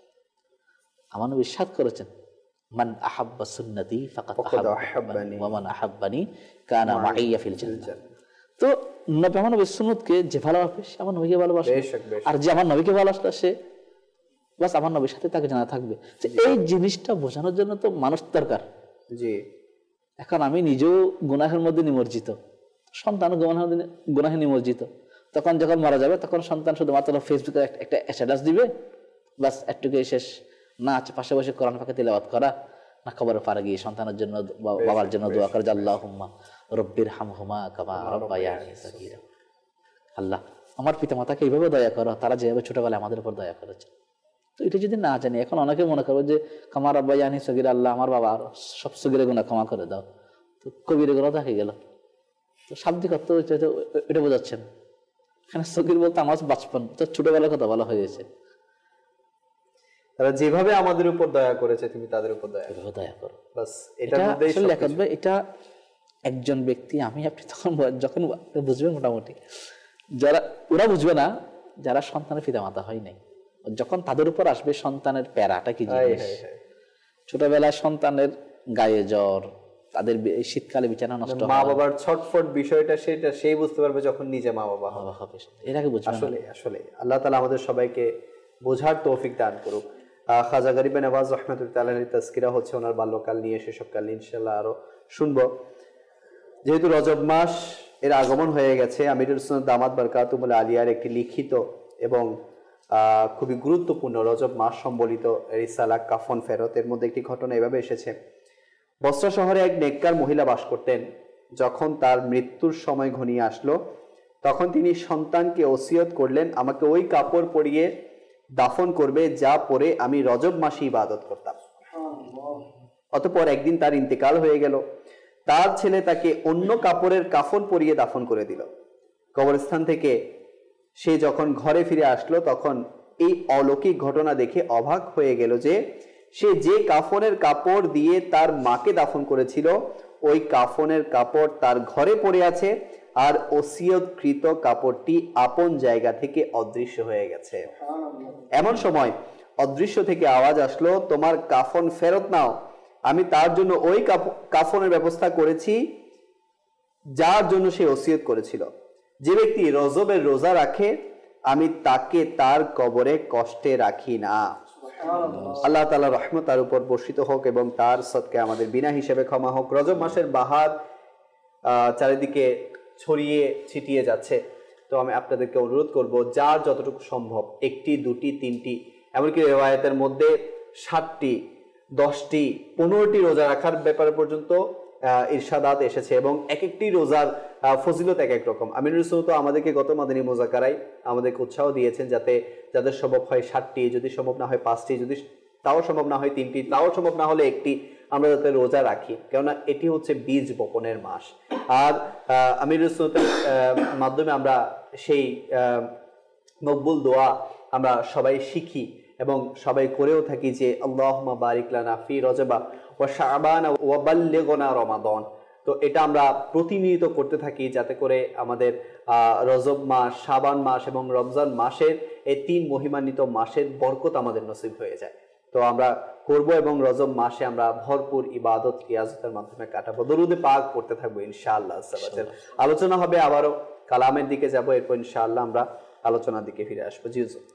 Speaker 5: আমার নবী ইরশাদ করেছেন, মান আহাব্বা সুন্নতি ফাকাদ আহাব্বানি ওয়া মান আহাব্বানি কানা মাইয়া ফিল জান্নাহ। তো নবী আমার নবীর সুন্নতকে যে ভালোবাসে সে আমার নবীকে ভালোবাসে, আর যে আমার নবীকে ভালোবাসে সে বাস আমার নবীর সাথে তাকে জানা থাকবে। এই জিনিসটা বোঝানোর জন্য তো মানুষ দরকার। জি, এখন আমি নিজেও গুনাহের মধ্যে নিমজ্জিত, সন্তান গুনাহে নিমজ্জিত। তখন যখন মারা যাবে তখন সন্তান শুধুমাত্র ফেসবুকে একটা স্ট্যাটাস দিবে, বাস একটুকু শেষ। না আছে পাশে বসে কোরআন পাকে তেলাওয়াত করা, না খবরের পারে গিয়ে সন্তানের জন্য বাবার জন্য দোয়া করে, আল্লাহুম্মা রব্বির হামহুমা কামা রাব্বায়ানি সাগীরা। আল্লাহ আমার পিতামাতাকে এইভাবে দয়া করো, তারা যেভাবে ছোটবেলায় আমাদের উপর দয়া করেছে। তো এটা যদি না জানি, এখন অনেকে মনে করবে যে কামা রাব্বায়ানি সাগীরা, আল্লাহ আমার বাবা সব সগীরা গুনাহ ক্ষমা করে দাও, তো কবিরা গুনাহ দেখে গেল। তো শাব্দিক অর্থ এটা বোঝাচ্ছেন। এখানে সগীর বলতে আমার বাচপন, ছোটবেলার কথা বলা হয়েছে।
Speaker 2: তারা যেভাবে আমাদের উপর দয়া করেছে তুমি তাদের উপর দয়া
Speaker 5: করো,
Speaker 2: বাস।
Speaker 5: এটা এটা একজন ব্যক্তি, আমি আপনি তখন যখন বুঝবেন মোটামুটি, যারা ওরা বুঝবে না যারা সন্তানের পিতামাতা হয় নাই, যখন তাদের উপর আসবে সন্তানের প্যারাটা কি জিনিস। ছোটবেলায় সন্তানের গায়ে জ্বর, তাদের শীতকালে বিছানা নষ্ট,
Speaker 2: মা বাবার ছটফট বিষয়টা সেটা সেই বুঝতে পারবে যখন নিজে মা বাবা
Speaker 5: হবে, এর আগে বুঝবে।
Speaker 2: আসলে আল্লাহ তাআলা আমাদের সবাইকে বোঝার তৌফিক দান করুক। খাজা গরিবে নওয়াজ রাহমাতুল্লাহি আলাইহির তাজকিরা হচ্ছে ওনার বাল্যকাল নিয়ে, সেসবকাল নিয়ে ইনশাআল্লাহ আরো শুনবো। যেহেতু রজব মাস এর আগমন হয়ে গেছে, আমিরুল সুন্নাত দামাত বারকাতুহুল আলিয়ার একটি লিখিত এবং খুবই গুরুত্বপূর্ণ রজব মাস সম্বলিত রিসালা কাফন ফেরত, এর মধ্যে একটি ঘটনা এভাবে এসেছে। বসরা শহরে এক নেককার মহিলা বাস করতেন। যখন তার মৃত্যুর সময় ঘনিয়ে আসলো তখন তিনি সন্তানকে ওসিয়ত করলেন, আমাকে ওই কাপড় পরিয়ে দাফন করবে যা পরে আমি রজব মাসে ইবাদত করতাম। অতঃপর একদিন তার ইন্তেকাল হয়ে গেল। তার ছেলে তাকে অন্য কাপড়ের কাফন পরিয়ে দাফন করে দিল। কবরস্থান থেকে সে যখন ঘরে ফিরে আসলো তখন এই অলৌকিক ঘটনা দেখে অবাক হয়ে গেল যে সে যে কাফনের কাপড় দিয়ে তার মাকে দাফন করেছিল ওই কাফনের কাপড় তার ঘরে পড়ে আছে, আর ওসিয়তকৃত কাপড়টি আপন জায়গা থেকে অদৃশ্য হয়ে গেছে। এমন সময় অদৃশ্য থেকে আওয়াজ আসলো, তোমার কাফন ফেরত নাও, আমি তার জন্য ওই কাফনের ব্যবস্থা করেছি যার জন্য সে ওসিয়ত করেছিল। যে ব্যক্তি রজবের রোজা রাখে আমি তাকে তার কবরে কষ্টে রাখি না। আল্লাহ তাআলা রহমত তার উপর বর্ষিত হোক এবং তার সদকায়ে আমাদের বিনা হিসেবে ক্ষমা হোক। রজব মাসের বাহার চারিদিকে ছড়িয়ে ছিটিয়ে যাচ্ছে, তো আমি আপনাদেরকে অনুরোধ করব যার যতটুকু সম্ভব, একটি, দুটি, তিনটি, এমনকি রিওয়ায়াতের মধ্যে 7টি, 10টি, 15টি রোজা রাখার ব্যাপারে পর্যন্ত ইরশাদাত এসেছে এবং এক একটি রোজার ফজিলত এক এক রকম। আমিনুর রাসূল তো আমাদেরকে গত মাদানী মুযাকারায় আমাদেরকে উৎসাহ দিয়েছেন যাতে যাদের সম্ভব হয় 7টি, যদি সম্ভব না হয় 5টি, যদি তাও সম্ভব না হয় 3টি, তাও সম্ভব না হলে 1টি আমরা যাতে রোজা রাখি, কেননা এটি হচ্ছে বীজ বপনের মাস। আর আমিনুর রাসূলের মাধ্যমে আমরা সেই মকবুল দোয়া আমরা সবাই শিখি এবং সবাই করেও থাকি যে আল্লাহুম্মা বারিক লানা ফি রজবা ওয়া শাবান ওয়া বাল্লিগনা রমাদান। তো এটা আমরা প্রতিনিয়ত করতে থাকি যাতে করে আমাদের রজব মাস, শাবান মাস এবং রমজান মাসের এই 3 মহিমান্বিত মাসের বরকত আমাদের নসিব হয়ে যায়। তো আমরা করব এবং রজব মাসে আমরা ভরপুর ইবাদত রিয়াজতের মাধ্যমে কাটাবো, দরুদে পাক পড়তে থাকবো ইনশাআল্লাহ। আলোচনা হবে, আবারও কালামের দিকে যাব, এরপর ইনশাআল্লাহ আমরা আলোচনার দিকে ফিরে আসবো। জি হুজুর।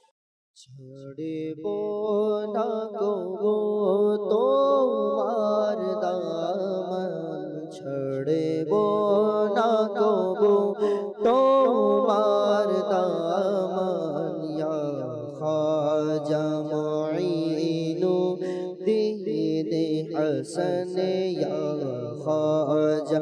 Speaker 11: ছড়ব না গো তোমার দামন, ছড়ব না গো তোমার দামন, ইয়া খাজা মুঈনুদ্দিন হাসান, ইয়া খাজা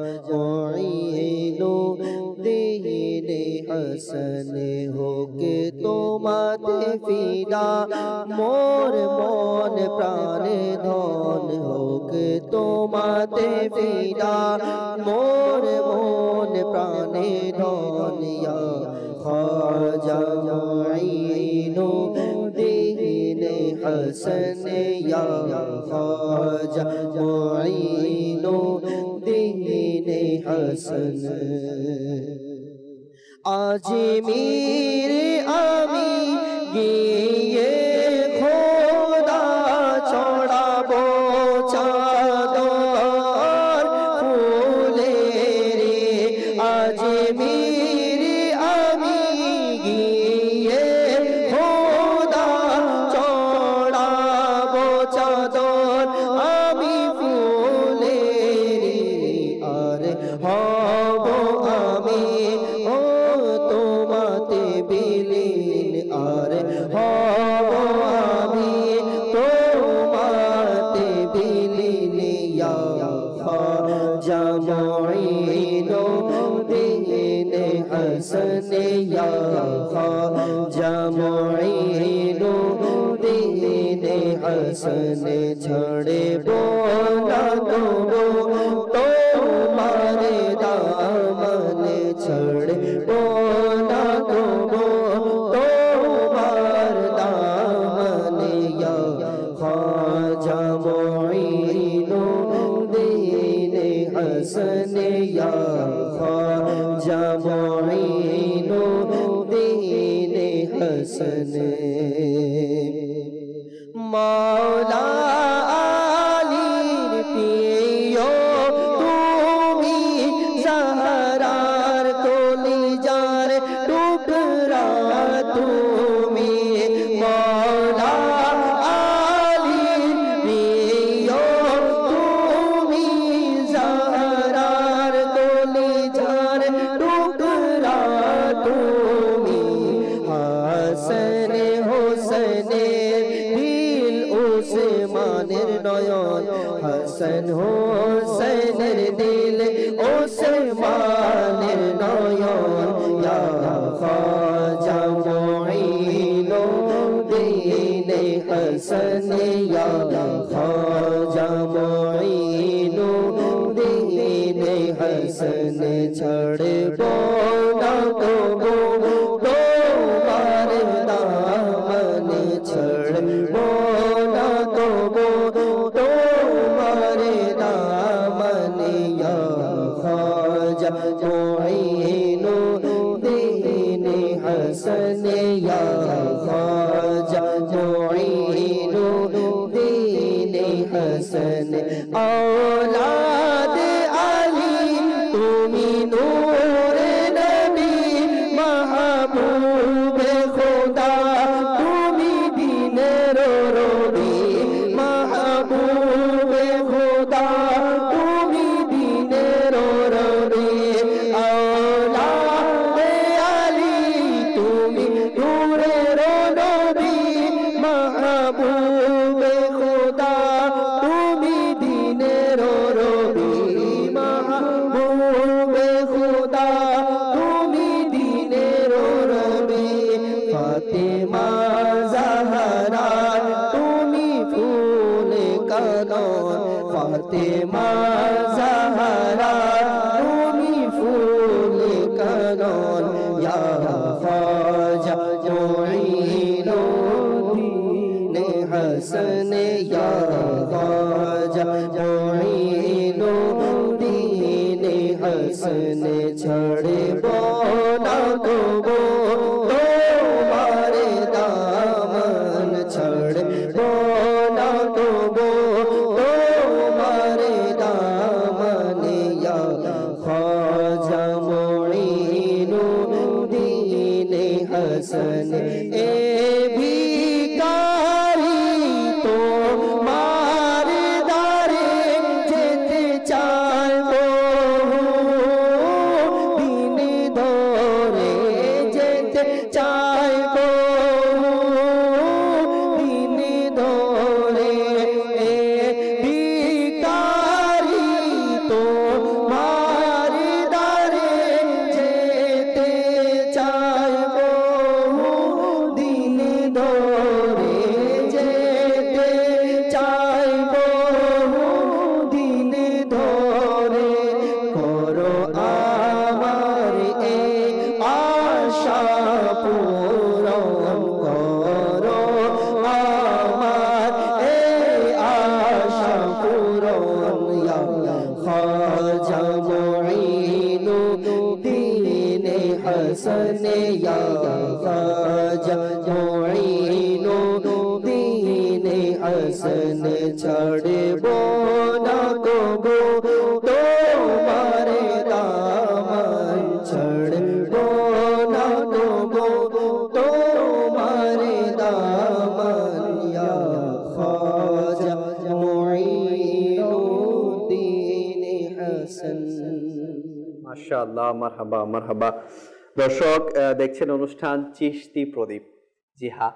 Speaker 11: মুঈনুদ্দিন হাসান, হোকে তোমাতে ফিদা মোর মন প্রাণ ধন, হোকে তোমাতে ফিদা মোর মন প্রাণ ধন, ইয়া খাজা মুঈনুদ্দিন হাসান, ইয়া খাজা মুঈনুদ্দিন হাসান। আজমির আমি গিয়ে খোদা ছড়াবো চাদর ফুলের, আজমির আমি গিয়ে খোদা ছড়াবো চাদর আমি ফুলের, আর হব আমি ও তোমাতে বিলীন, আর হব আমি তোমাতে বিলীন, ইয়া খাজা মুঈনুদ্দিন হাসান, ইয়া খাজা মুঈনুদ্দিন হাসান, ছড়ব না গো তোমার দামন, ছড়ব না हसन या ख्वाजा मोइनुद्दीन हसन मौला आलीर पियो তুমি জাহারার কলিজার টুকরা তুমি মৌলা আলীর প্রিয় তুমি জাহারার কলিজার টুকরা তুমি হাসান হোসেনের দিল ওসমানের নয়ন হাসান হোসেনের দিল ওসমানের নয়ন ইয়া খাজা মুঈনুদ্দীন হাসান ইয়া খাজা মুঈনুদ্দীন হাসান ছাড়ব না তবু তোমার দামন ছাড়ব না তবু তোমার দামন ইয়া খাজা মুঈনুদ্দীন হাসান ইয়া খাজা মুঈনুদ্দীন হাসান औलाद अली তুমি नूर नबी महबूब खुदा তুমি দিনের রবি महबूब खुदा তুমি দিনের রবি औलाद अली তুমি নূরের নবী महबूब खुदा তুমি দিনের রবি महबूब खुदा তুমি দিনের রবি ফাতেমা জাহরা তুমি ফুল কানন ফাতেমা জাহরা তুমি ফুল কানন ইয়া খাজা মুঈনুদ্দীন হাসান ইয়া খাজা মুঈনুদ্দীন হাসান ছাড়ব না তবু তোমার দামন ছাড়ব না তবু তোমার দামন ইয়া খাজা মুঈনুদ্দীন হাসান এ ভিখারি তোমার দ্বারে যেতে চায় দিন ধরে যেতে চায় দিন ধরে এ ভিখারি তোমার দ্বারে যেতে চায় দিন ধরে যেতে চায় দিন ধরে করো আমার এ আশা পূরণ করো আমার এ আশা পূরণ ইয়া খাজা মুঈনুদ্দীন হাসান ইয়া খাজা মুঈনুদ্দীন হাসান ছাড়ব না তবু তোমার দামন ছাড়ব না তবু তোমার দামন ইয়া খাজা মুঈনুদ্দীন হাসান
Speaker 2: মাশাআল্লাহ, মারহাবা মারহাবা। দর্শক দেখছেন অনুষ্ঠান চিশতি প্রদীপ। জি হ্যাঁ,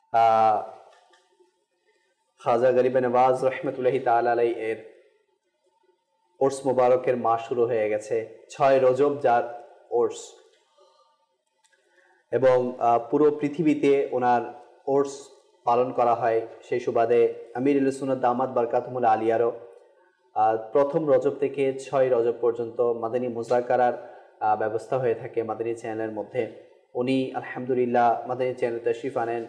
Speaker 2: খাজা গরিবে নওয়াজ রহমতুল্লাহি তাআলা আলাইহি এর ওরস মুবারকের মাস শুরু হয়ে গেছে। 6 রজব যার ওরস, এবং পুরো পৃথিবীতে ওনার ওরস পালন করা হয়। সেই সুবাদে আমিরুল সুন্নাত দামাত বারকাতুহুল আলিয়ারও প্রথম রজব থেকে 6 রজব পর্যন্ত মাদানী মুযাকারার ব্যবস্থা হয়ে থাকে মাদানী চ্যানেলের মধ্যে। উনি আলহামদুলিল্লাহ মাদানী চ্যানেল তশরিফ আনেন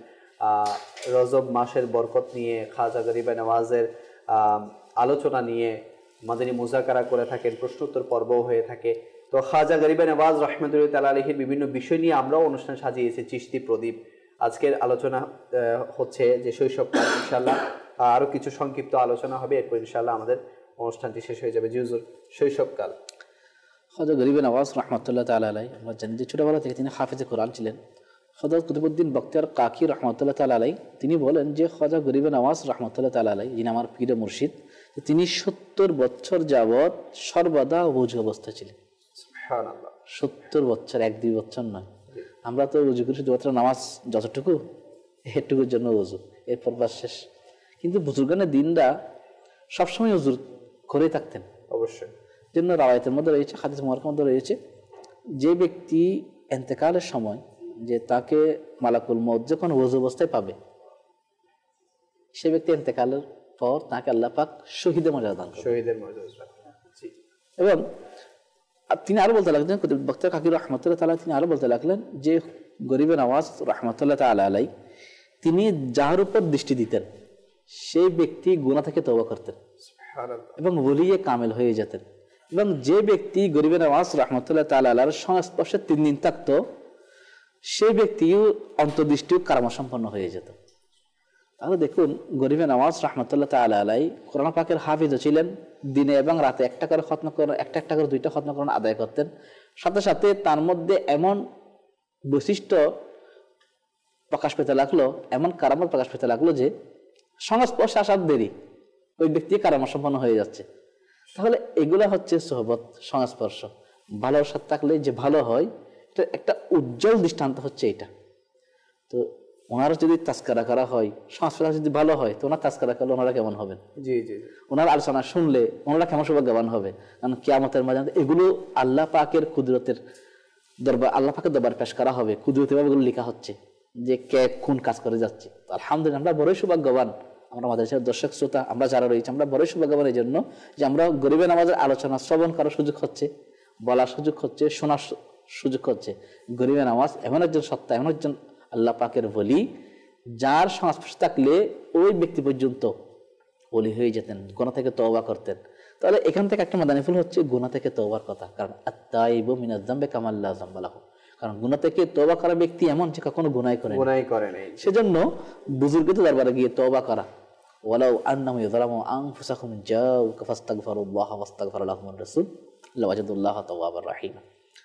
Speaker 2: রজব মাসের বরকত নিয়ে, খাজা গরিবে নওয়াজের আলোচনা নিয়ে, মাদানী মুযাকারা করে থাকেন, প্রশ্নোত্তর পর্বও হয়ে থাকে। তো খাজা গরিবে নওয়াজ রহমতুল্লাহ তাআলা আলাইহির বিভিন্ন বিষয় নিয়ে আমরাও অনুষ্ঠান সাজিয়েছি চিশতি প্রদীপ। আজকের আলোচনা হচ্ছে যে শৈশবকাল। ইনশাআল্লাহ আরো কিছু সংক্ষিপ্ত আলোচনা হবে, এরপর ইনশাআল্লাহ আমাদের অনুষ্ঠানটি শেষ হয়ে যাবে। জি হুজুর, শৈশবকাল।
Speaker 5: খাজা গরিবে নওয়াজ রহমতুল্লাহ তাআলা আলাইহি, আমরা জানি যে ছোটবেলা থেকে তিনি হাফেজে কোরআন ছিলেন। হযরত কুতুবউদ্দিন বখতিয়ার কাকি রহমতুল্লাহ তাআলা আলাইহি তিনি বলেন যে খাজা গরিবে নওয়াজ রহমতুল্লাহ তাআলা আলাইহি, যিনি আমার পীর মুর্শিদ, তিনি 70 বছর যাবৎ সর্বদা ওযু অবস্থায় ছিলেন।
Speaker 2: সুবহানাল্লাহ,
Speaker 5: 70 বছর, 1-2 বছর নয়। আমরা তো ওযু করি শুধুমাত্র নামাজ যতটুকু, এটুকুর জন্য ওযু, এরপর বাস শেষ। কিন্তু বুজুর্গানের দিনরা সবসময় ওযু করেই থাকতেন।
Speaker 2: অবশ্যই।
Speaker 5: জন্য রাওয়ায়াতের মধ্যে রয়েছে, হাদিস মুবারকের মধ্যে রয়েছে, যে ব্যক্তি ইন্তেকালের সময় যে তাকে মালাকুল মউত যখন ওযু অবস্থায় পাবে, সে ব্যক্তি ইন্তেকালের পর তাকে আল্লাহ পাক শহীদের মর্যাদা দান করবেন।
Speaker 2: শহীদের মর্যাদা। জি।
Speaker 5: এবং তিনি আরো বলতে লাগলেন, বখতিয়ার কাকি রহমতুল্লাহ তাআলা তিনি আরো বলতে লাগলেন যে গরিবে নওয়াজ রহমতুল্লাহ তাআলা আলাইহি তিনি যার উপর দৃষ্টি দিতেন সেই ব্যক্তি গুনাহ থেকে তওবা করতেন এবং ওলিয়ে কামেল হয়ে যেতেন। এবং যে ব্যক্তি গরিবে নওয়াজ রহমতুল্লাহ তাআলা আলাইহির সংস্পর্শে 3 দিন থাকতো, সেই ব্যক্তিও অন্তর্দৃষ্টিও কারামা সম্পন্ন হয়ে যেত। তাহলে দেখুন, গরিবে নওয়াজ রহমতুল্লাহ তাআলা আলাইহি কোরআন পাকের হাফিজও ছিলেন। দিনে এবং রাতে একটা করে খতম করে, একটা করে 2টা খতম কোরআন আদায় করতেন। সাথে সাথে তার মধ্যে এমন বৈশিষ্ট্য প্রকাশ পেতে লাগলো, এমন কারামত প্রকাশ পেতে লাগলো যে সংস্পর্শে আসার দেরি ওই ব্যক্তি কারামা সম্পন্ন হয়ে যাচ্ছে। তাহলে এগুলা হচ্ছে সোহবত, সংস্পর্শ। ভালোর সাথে থাকলে যে ভালো হয়, এটা একটা উজ্জ্বল দৃষ্টান্ত হচ্ছে এটা। তো ওনারা যদি তাস্কারা করা হয়, সংস্পর্শ যদি ভালো হয়, তো ওনার তাস্কারা করলে ওনারা কেমন হবেন?
Speaker 2: জি জি।
Speaker 5: ওনার আলোচনা শুনলে ওনারা কেমন সৌভাগ্যবান হবে? কারণ কিয়ামতের মাঝে এগুলো আল্লাহ পাকের কুদরতের দরবার, আল্লাহ পাকের দরবার পেশ করা হবে। কুদরতি ভাবে এগুলো লেখা হচ্ছে যে কে কোন কাজ করে যাচ্ছে। আলহামদুলিল্লাহ, আমরা বড়ই সৌভাগ্যবান। আমরা আমাদের দর্শক শ্রোতা আমরা যারা রয়েছে, আমরা বড়ই সৌভাগ্যবান এই জন্য যে আমরা গরিবে নামাজের আলোচনা শ্রবণ করার সুযোগ হচ্ছে, বলার সুযোগ হচ্ছে, শোনার সুযোগ হচ্ছে। গরিবে নামাজ এমন একজন সত্তা, এমন একজন আল্লাহ পাকের ওলি, যার সংস্পর্শে থাকলে ওই ব্যক্তি পর্যন্ত ওলি হয়ে যেতেন, গুনাহ থেকে তওবা করতেন। তাহলে এখান থেকে একটা মাদানী ফুল হচ্ছে গুনাহ থেকে তওবার কথা। কারণ আত-তাইবু মিনাজ যামবি কামা লা যামবা লাহু, কারণ গুনাহ থেকে তওবা করা ব্যক্তি এমন যে কখনো গুনাহই করে নাই। সেজন্য বুজুর্গদের দরবারে গিয়ে তওবা করা, ওয়ালাউ আন্নাহুম ইয়াযলামু আনফুসাহুম জাউকা ফাস্তাগফিরুল্লাহ ওয়াস্তাগফারা লাহুমুর রাসূল লাওয়াজাদুল্লাহ তাওয়াবার রহিম।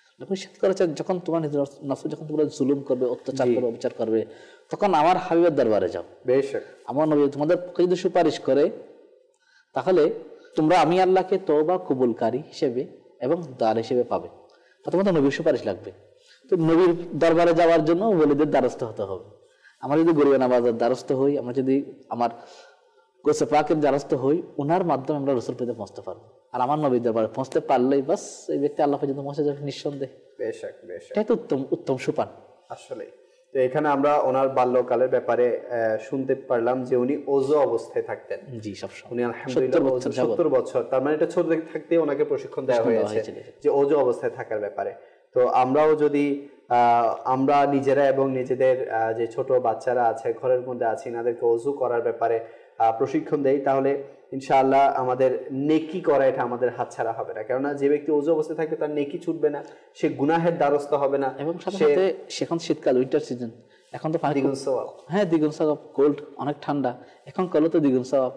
Speaker 5: যখন তোমার নিজের নফস যখন তোমরা জুলুম করবে, অত্যাচার করবে, অবিচার করবে, তখন আমার হাবিবের দরবারে যাও। বেশক আমার নবী তোমাদের পক্ষে যদি সুপারিশ করে, তাহলে তোমরা আমি আল্লাহকে তওবা কবুলকারী হিসেবে এবং দার হিসেবে পাবে। তোমাদের নবীর সুপারিশ লাগবে। তো নবীর দরবারে যাওয়ার জন্য ওলিদের দ্বারস্থ হতে হবে। আমরা যদি গরিবে নামাজের দ্বারস্থ হই, আমরা যদি আমার গোসে পাকের দ্বারস্থ হই, ওনার মাধ্যমে আমরা রসুল পেতে পৌঁছতে পারবো। আর আমার নবীর দরবারে পৌঁছতে পারলেই বাস এই ব্যক্তি আল্লাহ পর্যন্ত পৌঁছে যাবে নিঃসন্দেহে।
Speaker 2: বেশক বেশক,
Speaker 5: এটাই তো উত্তম সোপান
Speaker 2: আসলে। তো এখানে আমরা ওনার বাল্যকালের ব্যাপারে শুনতে পারলাম যে উনি ওযু অবস্থায় থাকতেন।
Speaker 5: জি, সবসময়।
Speaker 2: উনি আলহামদুলিল্লাহ 70 বছর, তার মানে এটা ছোট থাকতে ওনাকে প্রশিক্ষণ দেওয়া হয়েছে যে ওযু অবস্থায় থাকার ব্যাপারে। তো আমরাও যদি আমরা নিজেরা এবং নিজেদের যে ছোট বাচ্চারা আছে ঘরের মধ্যে আছে, এনাদেরকে ওযু করার ব্যাপারে প্রশিক্ষণ দেই, তাহলে ইনশাআল্লাহ আমাদের নেকি করা এটা আমাদের হাতছাড়া হবে না। কেননা যে ব্যক্তি ওযু অবস্থায় থাকবে তার নেকি ছুটবে না, সে গুনাহের দ্বারস্থ হবে না।
Speaker 5: এবং সাথে সাথে এখন শীতকাল, উইন্টার সিজন, এখন তো
Speaker 2: দ্বিগুণ সওয়াব।
Speaker 5: হ্যাঁ, দ্বিগুণ সওয়াব। কোল্ড, অনেক ঠান্ডা, এখন কালো তো দ্বিগুণ সওয়াব।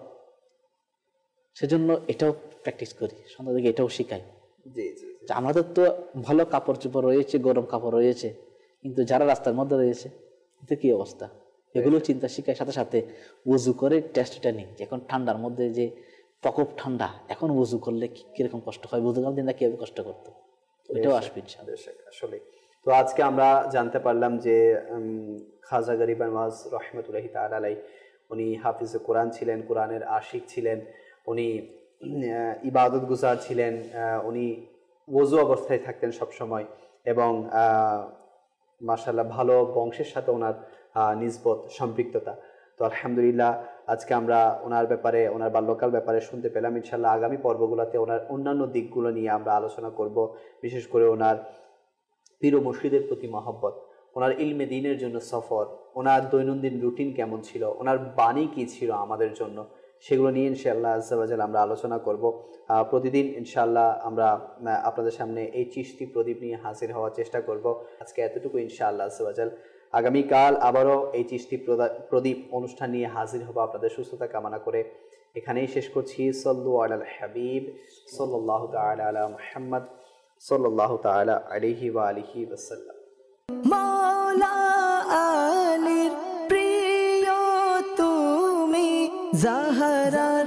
Speaker 5: সেজন্য এটাও প্র্যাকটিস করি, সন্ধ্যাদিকে এটাও শিখাই।
Speaker 2: জি জি।
Speaker 5: আমাদের তো ভালো কাপড় চোপড় রয়েছে, গরম কাপড় রয়েছে, কিন্তু যারা রাস্তার মধ্যে রয়েছে এতে কি অবস্থা, এগুলো চিন্তা শিখায়। সাথে সাথে ওযু করে টেস্টটা নিই, এখন ঠান্ডার মধ্যে যে প্রকোপ ঠান্ডা, এখন ওযু করলে কিরকম কষ্ট হয়, বুঝলাম দিনটা কিভাবে কষ্ট করতো, এটাও আসবে ইনশাআল্লাহ।
Speaker 2: আসলে তো আজকে আমরা জানতে পারলাম যে খাজা গরিব নওয়াজ রহমতুল্লাহি তাআলা আলাইহি উনি হাফিজে কোরআন ছিলেন, কোরআনের আশিক ছিলেন, উনি ইবাদত গুজার ছিলেন, উনি ওযু অবস্থায় থাকতেন সব সময়, এবং মাশাআল্লাহ ভালো বংশের সাথে ওনার নিসবত, সম্পৃক্ততা। তো আলহামদুলিল্লাহ আজকে আমরা ওনার ব্যাপারে, ওনার বাল্যকাল ব্যাপারে শুনতে পেলাম। ইনশাআল্লাহ আগামী পর্বগুলোতে ওনার অন্যান্য দিকগুলো নিয়ে আমরা আলোচনা করব, বিশেষ করে ওনার পীর ও মুর্শিদের প্রতি মহব্বত, ওনার ইলমে দ্বীনের জন্য সফর, ওনার দৈনন্দিন রুটিন কেমন ছিল, ওনার বাণী কি ছিল আমাদের জন্য, সেগুলো নিয়ে ইনশাআল্লাহ আজ্জা ওয়া জাল আমরা আলোচনা করব। প্রতিদিন ইনশাআল্লাহ আমরা আপনাদের সামনে এই চিশতি প্রদীপ নিয়ে হাজির হওয়ার চেষ্টা করব। আজকে এতটুকু ইনশাআল্লাহ আজ্জা ওয়া জাল। আগামীকাল আবারও এই চিশতি প্রদীপ অনুষ্ঠান নিয়ে হাজির হব আপনাদের সুস্থতা কামনা করে এখানেই শেষ করছি। সাল্লু আলাল হাবিব সাল্লাল্লাহু তাআলা আলা মুহাম্মদ সাল্লাল্লাহু তাআলা আলাইহি ওয়া আলিহি ওয়াসাল্লাম।
Speaker 1: মাওলা আলীর প্রিয় তুমি, জাহরার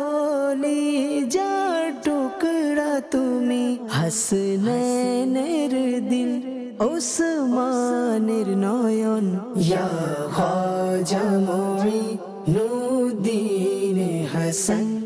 Speaker 1: কলিজার টুকরা তুমি, হাসনানের দিল ওসমানের নয়ন, ইয়া খাজা মুঈনুদ্দিন হাসান।